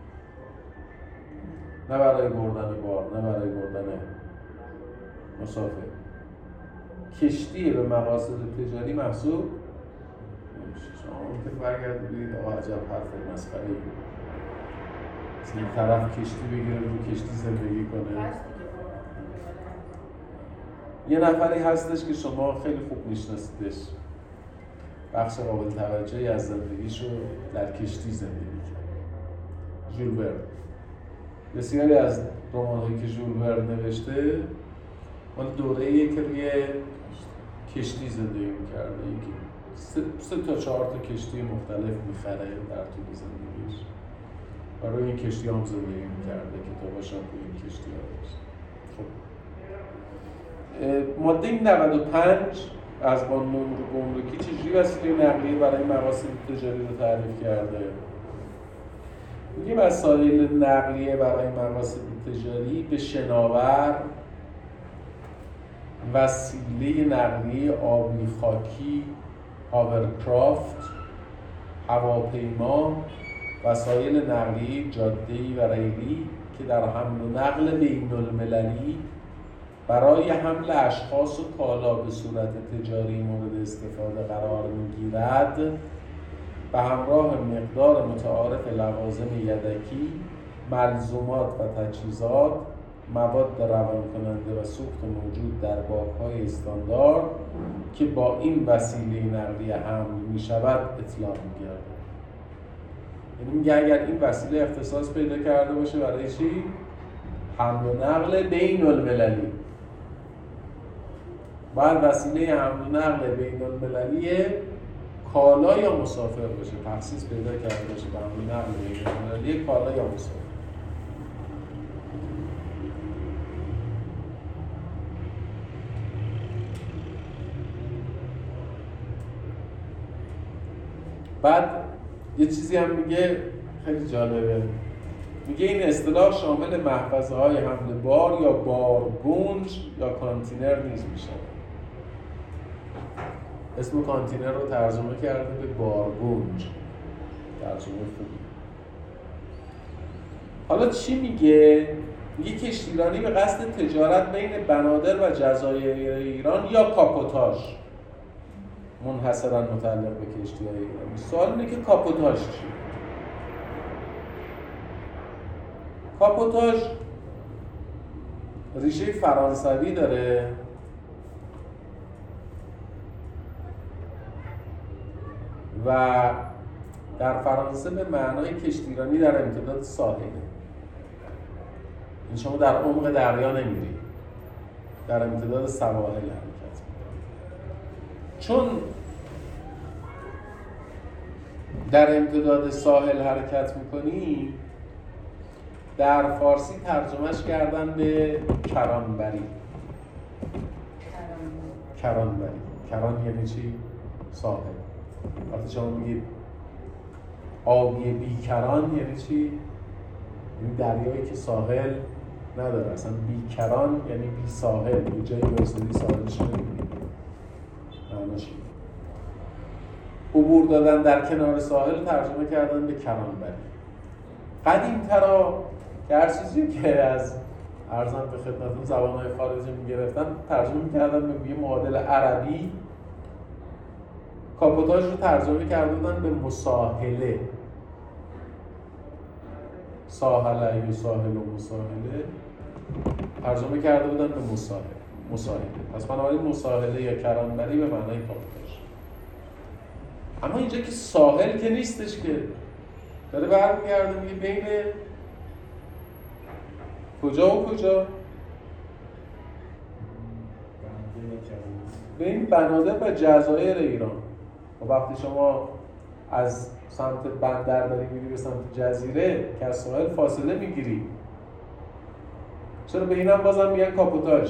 نه برای بردن بار، نه برای بردن مسافر، کشتی به مقاصد تجاری محسوب نمیشه. شما ممکن برگردید بگید آقا عجب حرف مسخره‌ای بود، این طرف کشتی بگیره رو کشتی زندگی کنه. یه نفری هستش که شما خیلی خوب میشناسیدش، بخش قابل توجهی از زندگیشو در کشتی زندگی کرد. ژول ورن. بسیاری از رمان‌هایی که ژول ورن نوشته مال دوره‌ایه که روی کشتی زندگی می‌کرده، یکی 3 تا 4 تا کشتی مختلف می‌خره در طول زندگیش و روی این کشتی هم زندگی می‌کرده، کتاباش هم روی این کشتی ها داشت. خب ماده 95 از قانون امور گمرکی چجوری وسیله نقلیه برای مقاصد تجاری رو تعریف کرده؟ میگه وسایل نقلیه برای مقاصد تجاری به شناور، وسیله نقلیه آبی خاکی، هاورکرافت، هواپیما، وسایل نقلیه جاده‌ای و ریلی که در حمل و نقل بین‌المللی برای حمل اشخاص و کالا به صورت تجاری مورد استفاده قرار می‌گیرد، به همراه مقدار متعارف لوازم یدکی، ملزومات و تجهیزات، مواد روان کننده و سوخت موجود در باغ‌های استاندارد که با این وسیله نقلیه حمل می‌شود اطلاق می‌گردد. یعنی میگه اگر این وسیله اختصاص پیدا کرده باشه برای چی؟ حمل و نقل بین المللی، باید وسیله حمل و نقل بین المللی کالا یا مسافر باشه، تخصیص پیدا کرده باشه به حمل و نقل بین المللی کالا یا مسافر. بعد یه چیزی هم میگه خیلی جالبه، میگه این اصطلاح شامل محفظه‌های حمل بار یا بارگنج یا کانتینر نیز میشه. اسم کانتینر رو ترجمه کرده به بارگنج، ترجمه خوبی. حالا چی میگه؟ میگه کشتیرانی به قصد تجارت بین بنادر و جزایر ایران یا کاپوتاژ، منحصراً متعلق به کشتی‌های ایرانی. سوال اینه که کاپوتاژ چیه؟ کاپوتاژ ریشه فرانسوی داره و در فرانسه به معنای کشتیرانی در امتداد ساحله. این شما در عمق دریا نمیری، در امتداد سواحل حرکت می‌کنی. چون در امتداد ساحل حرکت می‌کنی، در فارسی ترجمهش کردن به کرانبری. کرانبری، کران یعنی چی؟ ساحل. وقتی شما میگید آبی بیکران یعنی چی؟ یعنی دریایی که ساحل نداره، اصلا بیکران یعنی بی ساحل، یه جایی برسونی ساحلش نمی‌بینی. معناش اینه. عبور دادن در کنار ساحل ترجمه کردن به کرانبری. قدیم‌ترا که هر چیزی که از ارزم به خدمتون زبان‌های خارجی می‌گرفتن ترجمه می‌کردن به یه معادل عربی. کاپوتاژ رو ترجمه کرده به مساحله. ساحله یا ساحل و مساحله ترجمه کرده بودن به مساحله. پس بنابراین مساحله یا کرانبری به معنای کاپوتاژ. اما اینجا که ساحل که نیستش، که داره برمیگرده میگه بین کجا و کجا؟ بین بنادر و جزایر ایران. و وقتی شما از سمت بندر داری میری به سمت جزیره که از ساحل فاصله میگیری، چرا به اینم بازم میگن کاپوتاژ؟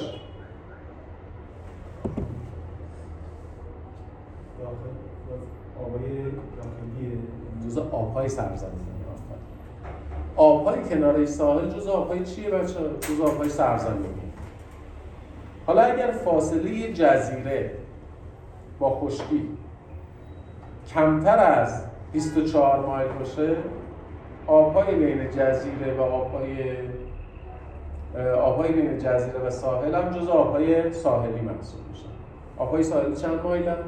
آبای داخلی جزء آبهای سرزمینی. آبهای کناره ساحل جزء آبهای چیه بچه؟ جزء آبهای سرزمینی. حالا اگر فاصله جزیره با خشکی کمتر از 24 مایل باشه، آبهای بین جزیره و آبهای بین جزیره و ساحل هم جزء آبهای ساحلی محسوب میشن. آبهای ساحلی چند مایل هم؟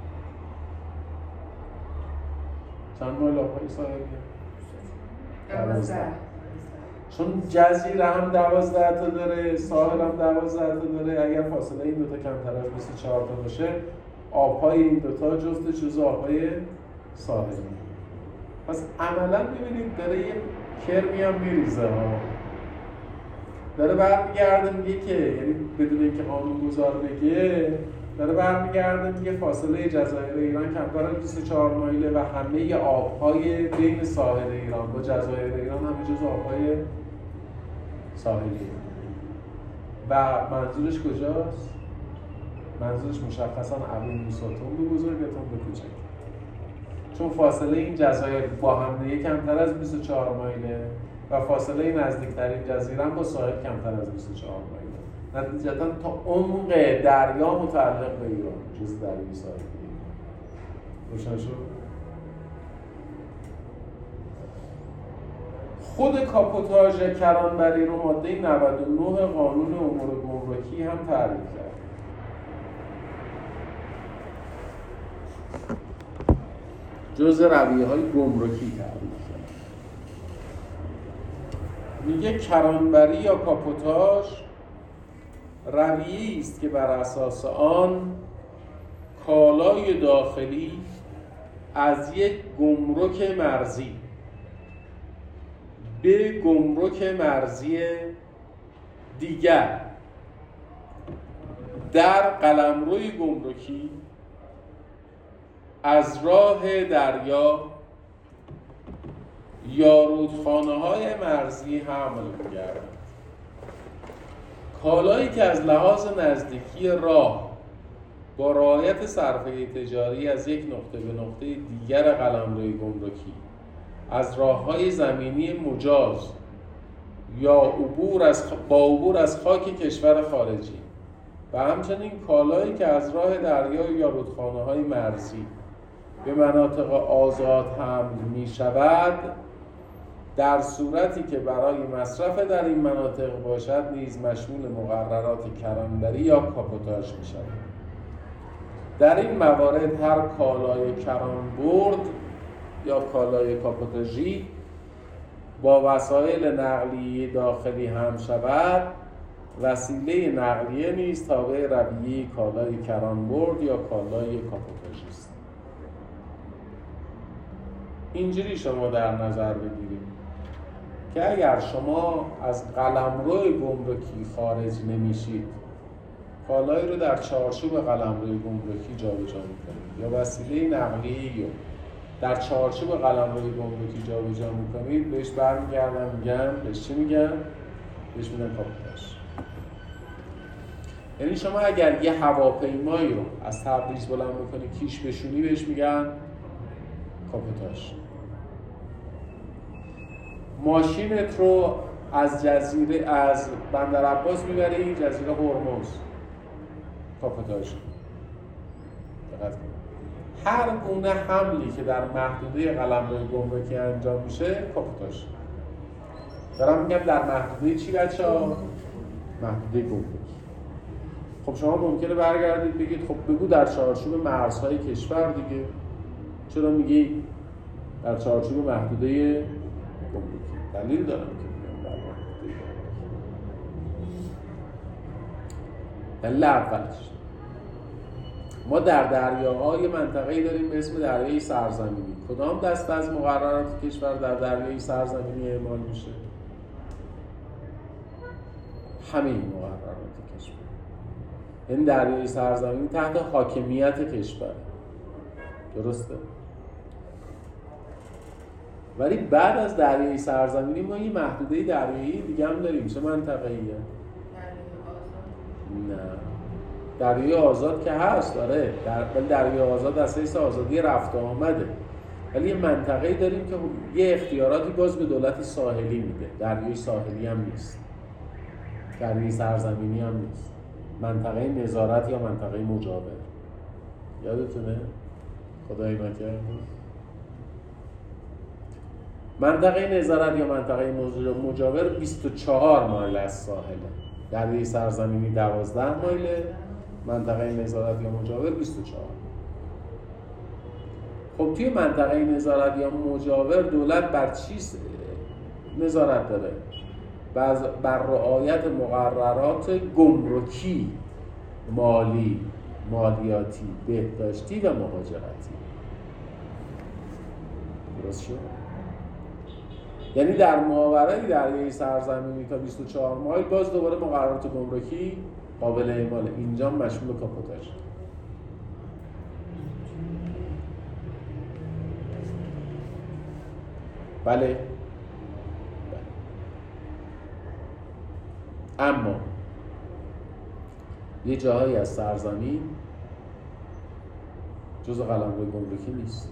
چند مایل آبهای ساحلی؟ 12. چون جزیره هم 12 تا داره، ساحل هم 12 تا داره. اگر فاصله این دوتا کمتر از 24 تا باشه، آبهای این دوتا جزء آبهای ساحلی. پس عملا می‌بینید داره یه کرمی هم میریزه ها. داره برمیگرده میگه که، یعنی بدون اینکه قانون‌گذار بگه، داره برمیگرده میگه فاصله جزایر ایران کمتر از 24 مایله و همه آبهای بین ساحل ایران با جزایر ایران همه جزء آبهای ساحلی. و منظورش کجاست؟ منظورش مشخصاً ابوی موساتون به بزرگتون به کوچک. چون فاصله این جزایر با هم دیگه کمتر از 24 مایله و فاصله نزدیکترین جزیره هم با ساحل کمتر از 24 مایله. نتیجتاً تا عمق دریا متعلق به ایران، جز دریای ساحلی. روشن شد؟ خود کاپوتاژ کرانبری رو ماده 99 قانون امور گمرکی هم تعریف کرد. جزء رویه‌های گمرکی تعریف کرد. میگه کرانبری یا کاپوتاژ رویه‌ای است که بر اساس آن کالای داخلی از یک گمرک مرزی به گمرک مرزی دیگر در قلمروی گمرکی از راه دریا یا رودخانه‌های مرزی حمل می‌گردد. کالایی که از لحاظ نزدیکی راه با رعایت صرفه تجاری از یک نقطه به نقطه دیگر قلمروی گمرکی از راه‌های زمینی مجاز یا عبور از خاک کشور خارجی و همچنین کالایی که از راه دریا یا رودخانه‌های مرزی به مناطق آزاد حمل می‌شود، در صورتی که برای مصرف در این مناطق باشد نیز مشمول مقررات کرانبری یا کاپوتاژ می‌شود. در این موارد هر کالای کرانبرد یا کالای کاپوتاژی با وسایل نقلیه داخلی هم شود، وسیله نقلیه نیز تابع رویه کالای کرانبرد یا کالای کاپوتاژی است. اینجوری شما در نظر بگیرید که اگر شما از قلمرو گمرکی خارج نمیشید، کالایی رو در چارچوب قلمرو گمرکی جابجا می‌کنید یا وسیله نقلیه‌ای رو در چارچوب قلمرو گمرکی جابجا می‌کنید، بهش برمیگردن میگن بهش چی میگن؟ بهش میگن کاپوتاژ. یعنی شما اگر یه هواپیمایی رو از تبریز بلند بکنی کیش بشونی، بهش میگن کاپوتاژ. ماشینت رو از بندر عباس میبری جزیره هرمز، کاپوتاژ. دقت کنید. هر گونه حملی که در محدوده قلمرو گمرکی انجام میشه کاپوتاژ. دارم میگم در محدوده چی بچه‌ها؟ محدوده گمرکی. خب شما ممکنه برگردید بگید خب بگو در چارچوب مرزهای کشور دیگه. چرا میگی در چارچوب محدوده گمرکی؟ دلیل دارم که میگم در محدوده گمرکی. دلیل اولش، ما در دریاهای منطقه‌ای داریم به اسم دریای سرزمینی. کدام دسته از مقررات کشور در دریای سرزمینی اعمال میشه؟ همه مقررات کشور. این دریای سرزمینی تحت حاکمیت کشور. درسته؟ ولی بعد از دریای سرزمینی ما یه محدوده دریایی دیگه هم داریم. چه منطقه‌ایه؟ نه. دریای آزاد که هست، داره. ولی دریای آزاد اساس آزادی رفت و آمده. ولی یه منطقه‌ای داریم که یه اختیاراتی باز به دولت ساحلی میده. دریای ساحلی هم نیست. دریای سرزمینی هم نیست. منطقه نظارت یا منطقه مجاور. یادتونه؟ خدای نکرده. منطقه نظارت یا منطقه مجاور 24 مایل از ساحله. دریای سرزمینی 12 مایله، منطقه نظارت یا مجاور 24. خب توی منطقه نظارت یا مجاور دولت بر چی نظارت داره؟ بر رعایت مقررات گمرکی، مالی، مالیاتی، بهداشتی و مهاجرتی. درست شد؟ یعنی در ماورای دریای سرزمینی تا 24 مایل باز دوباره مقررات گمرکی قابل اعماله. اینجا مشمول کاپوتاژ. بله. اما یه جاهایی از سرزمین جزء قلمرو گمرکی نیست.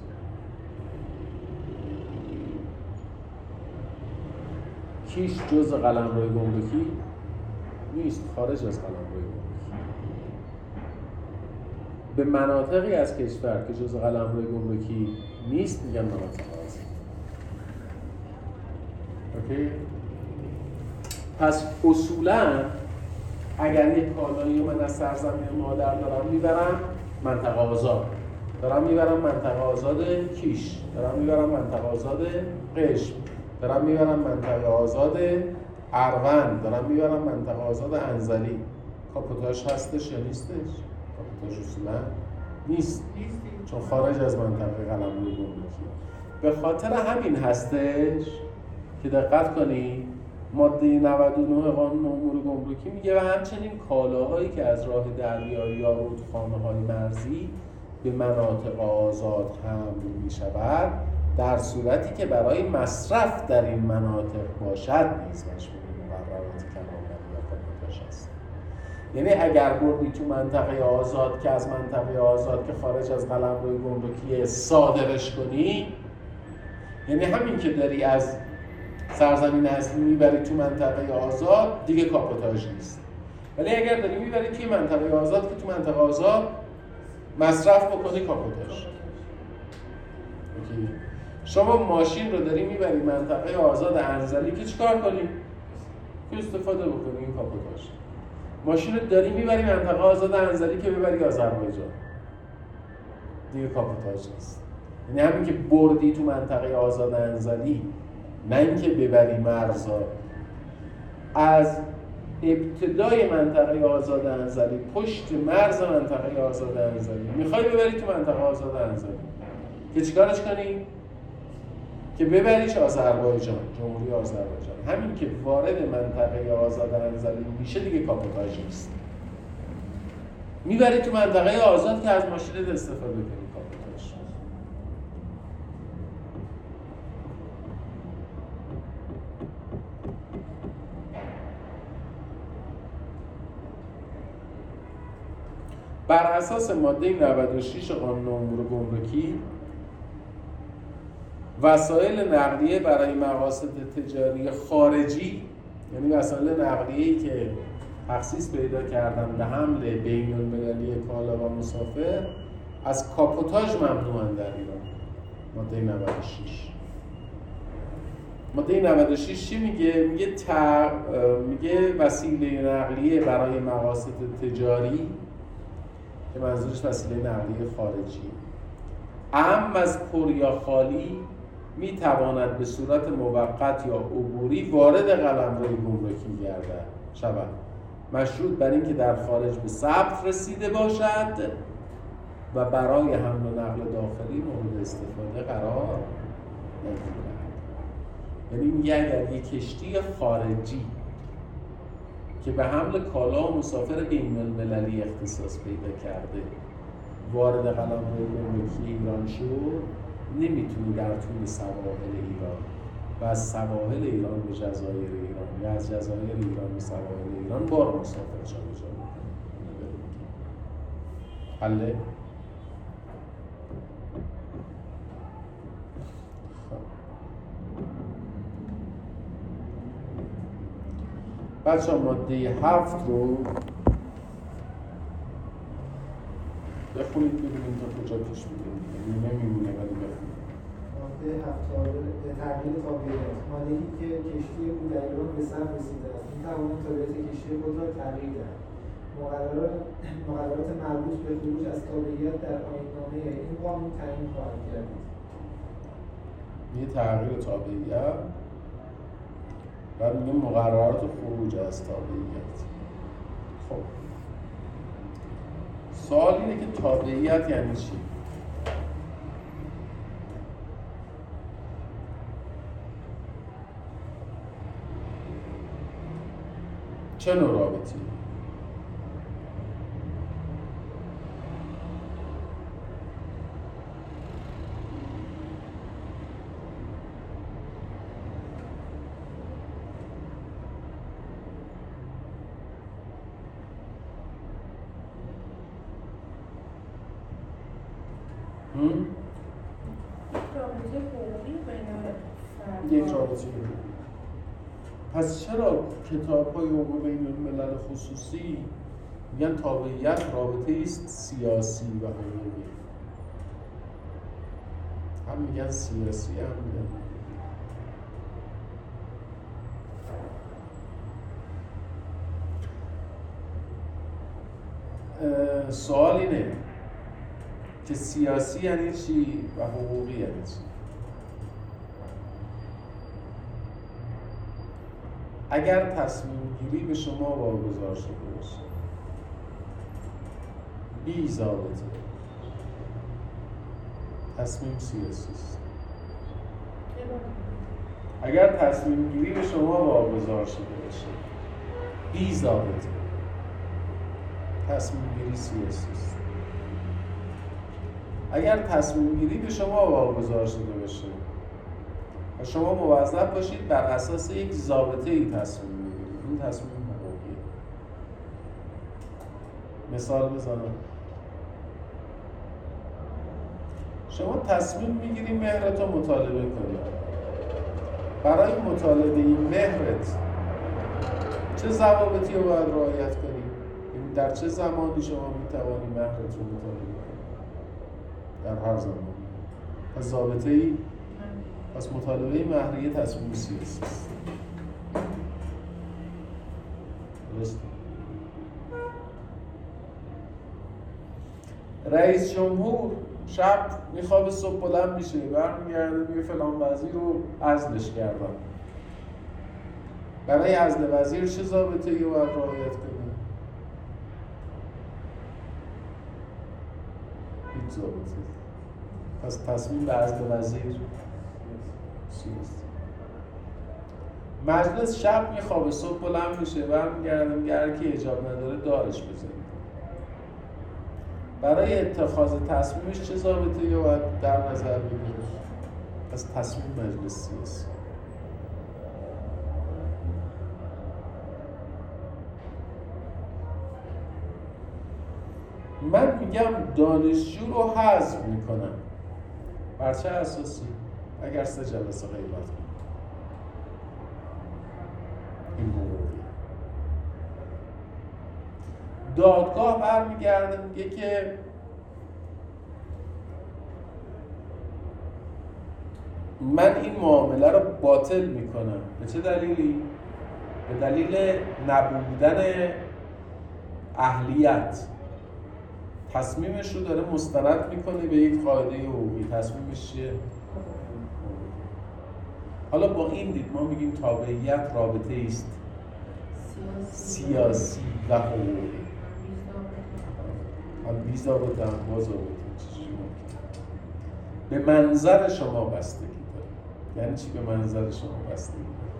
کیش جزء قلمرو گمرکی نیست، خارج از قلمرو گمرکی. به مناطقی از کشور که جزء قلمرو گمرکی نیست میگن مناطق آزاد. اوکی؟ پس اصولاً اگر یک کالایی من از سرزمین مادر دارم میبرم منطقه آزاد، دارم میبرم منطقه آزاد کیش، دارم میبرم منطقه آزاد قشم، دارم میبرم منطقه آزاد اروند، دارم میبرم منطقه آزاد انزلی، کاپوتاژ هستش یا نیستش؟ کاپوتاژ اصولاً نیست، چون خارج از منطقه قلمرو گمرکی. به خاطر همین هستش که دقت کنی ماده 99 قانون امور گمرکی میگه و همچنین کالاهایی که از راه دریایی یا رودخانه‌های مرزی به مناطق آزاد حمل می‌شود در صورتی که برای مصرف در این مناطق باشد نیز مشمول مقررات کرانبری یا کاپوتاژ است. یعنی اگر بردی تو منطقه آزاد که از منطقه آزاد که خارج از قلمروی گمرکی صادرش کنی، یعنی همین که داری از سرزمین اصلی میبری تو منطقه آزاد دیگه کاپوتاژ نیست. ولی اگر داری میبری توی منطقه آزاد که تو منطقه آزاد مصرف بکنی کاپوتاژ. شما ماشین رو داری میبری منطقه آزاد انزلی که چیکار کنی؟ که استفاده بکنی این کاپوتاژ. ماشین رو داری میبری منطقه آزاد انزلی که ببری آذربایجان، دیگه کاپوتاژ نیست. یعنی همین که بردی تو منطقه آزاد انزلی، نه اینکه ببری مرزا، از ابتدای منطقه آزاد انزلی پشت مرز منطقه آزاد انزلی میخوای ببری تو منطقه آزاد انزلی که چیکارش کنی؟ که ببریش آذربایجان، جمهوری آذربایجان. همین که وارد منطقه آزاد انزلی میشه دیگه کاپوتاژ نیست. میبری تو منطقه آزاد که از ماشینت استفاده کنی، کاپوتاژ. بر اساس ماده 96 قانون امور گمرکی، وسایل نقلیه برای مقاصد تجاری خارجی، یعنی وسایل نقلیه‌ای که تخصیص پیدا کردن به حمل بین‌المللی کالا و مسافر، از کاپوتاژ ممنوعن در ایران. ماده 96. ماده 96 چی میگه؟ میگه وسیله نقلیه برای مقاصد تجاری که منظورش وسیله نقلیه خارجی، اعم از پر یا خالی، میتواند به صورت موقت یا عبوری وارد قلمرو گمرکی گردد شود، مشروط بر اینکه در خارج به ثبت رسیده باشد و برای حمل و نقل داخلی مورد استفاده قرار نگیرد. یعنی میگه اگر یک کشتی خارجی که به حمل کالا و مسافر بین‌المللی اختصاص پیدا کرده وارد قلمرو گمرکی ایران شد، نمیتونی در طول سواحل ایران و از سواحل ایران به جزایر ایران یا از جزایر ایران به سواحل ایران بار مسافر جابجا کنی. حله؟ بچه ها ماده 7 رو بخونید ببینیم تا کجا پیش می‌ریم. نمیمونه ولی بخونید. ماده 7 تغییر تابعیت. مالکی که کشتی او در ایران به صرف رسیده است می‌تواند تابعیت کشتی خود را تغییر دهد. مقررات مربوط به خروج از تابعیت در آیین‌نامه این قانون تعیین خواهد گردید. یه تغییر تابعیت و میگه مقررات خروج از تابعیت. خب سوال اینه که تابعیت یعنی چی؟ چه نوع رابطی؟ یک رابطه. پس چرا کتاب‌های حقوق بین‌الملل خصوصی میگن تابعیت رابطه است سیاسی و حقوقی؟ هم میگن سیاسی، هم میگن سوال اینه که سیاسی یعنی چی و حقوقی یعنی چی؟ اگر تصمیم گیری به شما واگذار شده باشه بی ضابطه، تصمیم سیاسی است. اگر تصمیم گیری به شما واگذار شده باشه بی ضابطه، تصمیم گیری سیاسی است. اگر تصمیم گیری به شما واگذار شده باشه و شما موظف باشید بر اساس یک ضابطه‌ای تصمیم بگیرید، این تصمیم حقوقیه. مثال بزنم. شما تصمیم میگیری مهرت رو مطالبه کنی. برای مطالبه این مهرت چه ضوابطی رو باید رعایت کنی؟ در چه زمانی شما میتوانی مهرت رو مطالبه کنی؟ در هر زمانی. پس ضابطه‌ای، پس مطالبه مهریه تصمیم سیاسی است. درست؟ رئیس جمهور شب میخوابه، صبح بلند میشه، برمیگرده میگه فلان وزیر رو عزلش کردم. برای عزل وزیر چه ضابطه‌ای رو باید رعایت کنی؟ هیچ ضابطه‌ای. پس تصمیم به عزل وزیر سیاست. مجلس شب میخوابه، صبح بلند میشه، برمیگرده میگه هر کی اجاب نداره دارش بزنید. برای اتخاذ تصمیمش چه ضابطه‌ای رو باید در نظر بگیره؟ پس تصمیم مجلس سیاسی. من میگم دانشجو رو حذف میکنم. بر چه اساسی؟ اگر 3 جلسه غیبت کنم. این موضوعی. دادگاه برمیگرده میگه که من این معامله رو باطل میکنم. به چه دلیلی؟ به دلیل نبودن اهلیت. تصمیمش رو داره مستند میکنه به یک قاعده حقوقی. تصمیمش چیه؟ حالا با این دید ما میگیم تابعیت رابطه است سیاسی و حقوقی. ویزا رو دارم باز به منظر شما بستگی داره. یعنی چی به منظر شما بستگی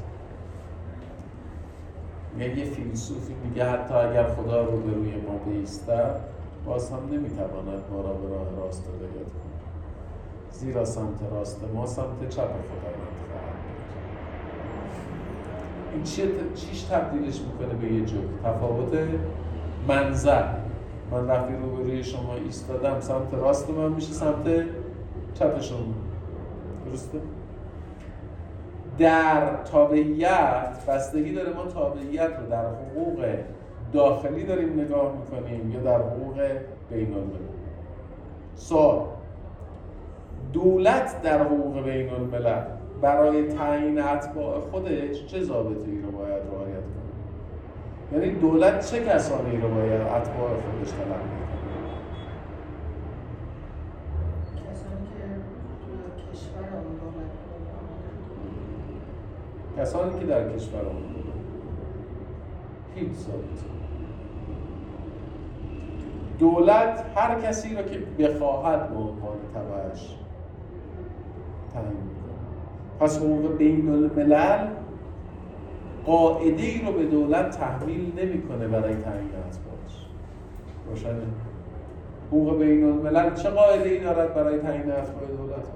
داره؟ یه فیلسوفی میگه حتی اگر خدا رو به روی ما بایستد باز هم نمیتواند ما را به راه راست هدایت کند، زیرا سمت راست ما سمت چپ خداوند خواهد بود. این چیش تبدیلش میکنه به یه جور تفاوت منظر. من وقتی روبروی شما ایستادم سمت راست من میشه سمت چپ شما. درسته؟ در تابعیت بستگی داره ما تابعیت رو در حقوق داخلی داریم نگاه میکنیم یا در حقوق بین الملل. سوال: دولت در حقوق بین الملل برای تعیین اتباع خودش چه ضابطه‌ای رو باید رعایت کنه؟ یعنی دولت چه کسانی رو باید اتباع خودش طلب کنه؟ کسانی که توی کشور اون کسانی که در کشور اون هیچ ضابطه‌ای. دولت هر کسی رو که بخواهد به عنوان تبعش تعیین می‌کنه. پس حقوق بین الملل قاعده ای رو به دولت تحمیل نمی‌کنه برای تعیین اتباعش. روشنه؟ حقوق بین الملل چه قاعده ای دارد برای تعیین اتباع دولت؟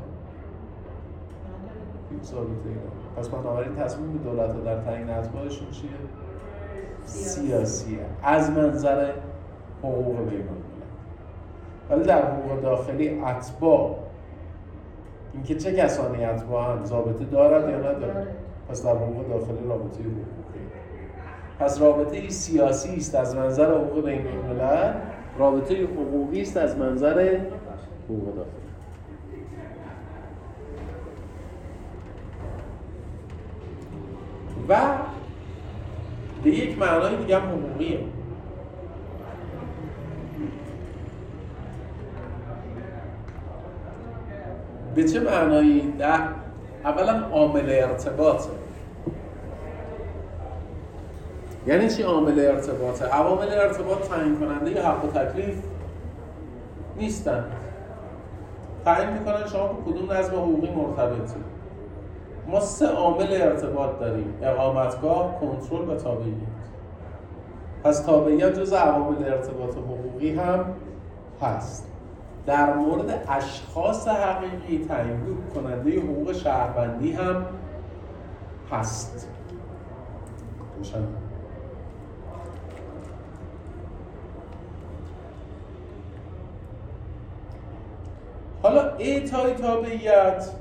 هیچ ضابطه‌ای نداره. پس بنابراین تصمیم دولت در تعیین اتباعشون چیه؟ سیاسیه. از منظر حقوق بین الملل. ولی در حقوق داخلی اتباع، اینکه چه کسانی اتباعن، ضابطه دارد یا ندارد؟ پس در حقوق داخلی رابطه حقوقی. پس رابطه سیاسی است از منظر حقوق بین الملل، رابطه حقوقی است از منظر حقوق داخلی. و به یک معنای دیگه هم حقوقیه. به چه معنایی؟ اولا عامل ارتباطه. یعنی چی عامل ارتباطه؟ عوامل ارتباط تعیین کننده حق و تکلیف نیستن. تعیین میکنن شما به کدوم نظم حقوقی مرتبطی. ما 3 عامل ارتباط داریم: اقامتگاه، کنترل و تابعیت. پس تابعیت جز عوامل ارتباط حقوقی هم هست. در مورد اشخاص حقیقی تعیین کننده حقوق شهروندی هم هست. روشن؟ حالا اعطای تابعیت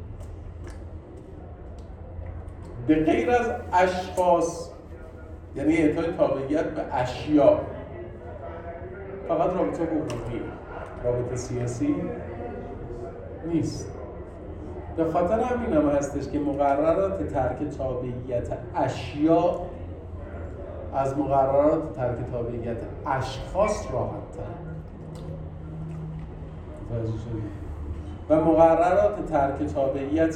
به غیر از اشخاص، یعنی اعطای تابعیت به اشیا، فقط رابطه حقوقی، رابطه سیاسی نیست. به خاطر همین هم هستش که مقررات ترک تابعیت اشیا از مقررات ترک تابعیت اشخاص راحت تر و مقررات ترک تابعیت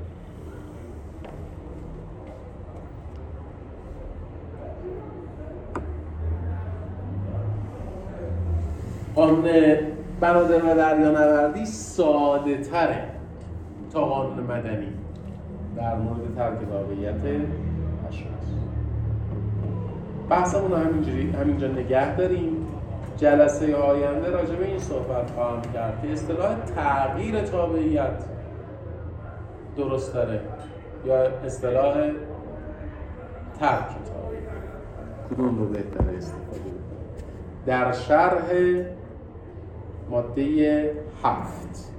قانون بنادر و دریانوردی ساده تره تا قانون مدنی در مورد ترک تابعیت اشخاص. بحثمون رو همینجا نگه داریم. جلسه آینده راجع به این صحبت خواهم کرد که اصطلاح تغییر تابعیت درست داره یا اصطلاح ترک تابعیت، کدوم رو بهتره استفاده کنیم. در شرح ماده 7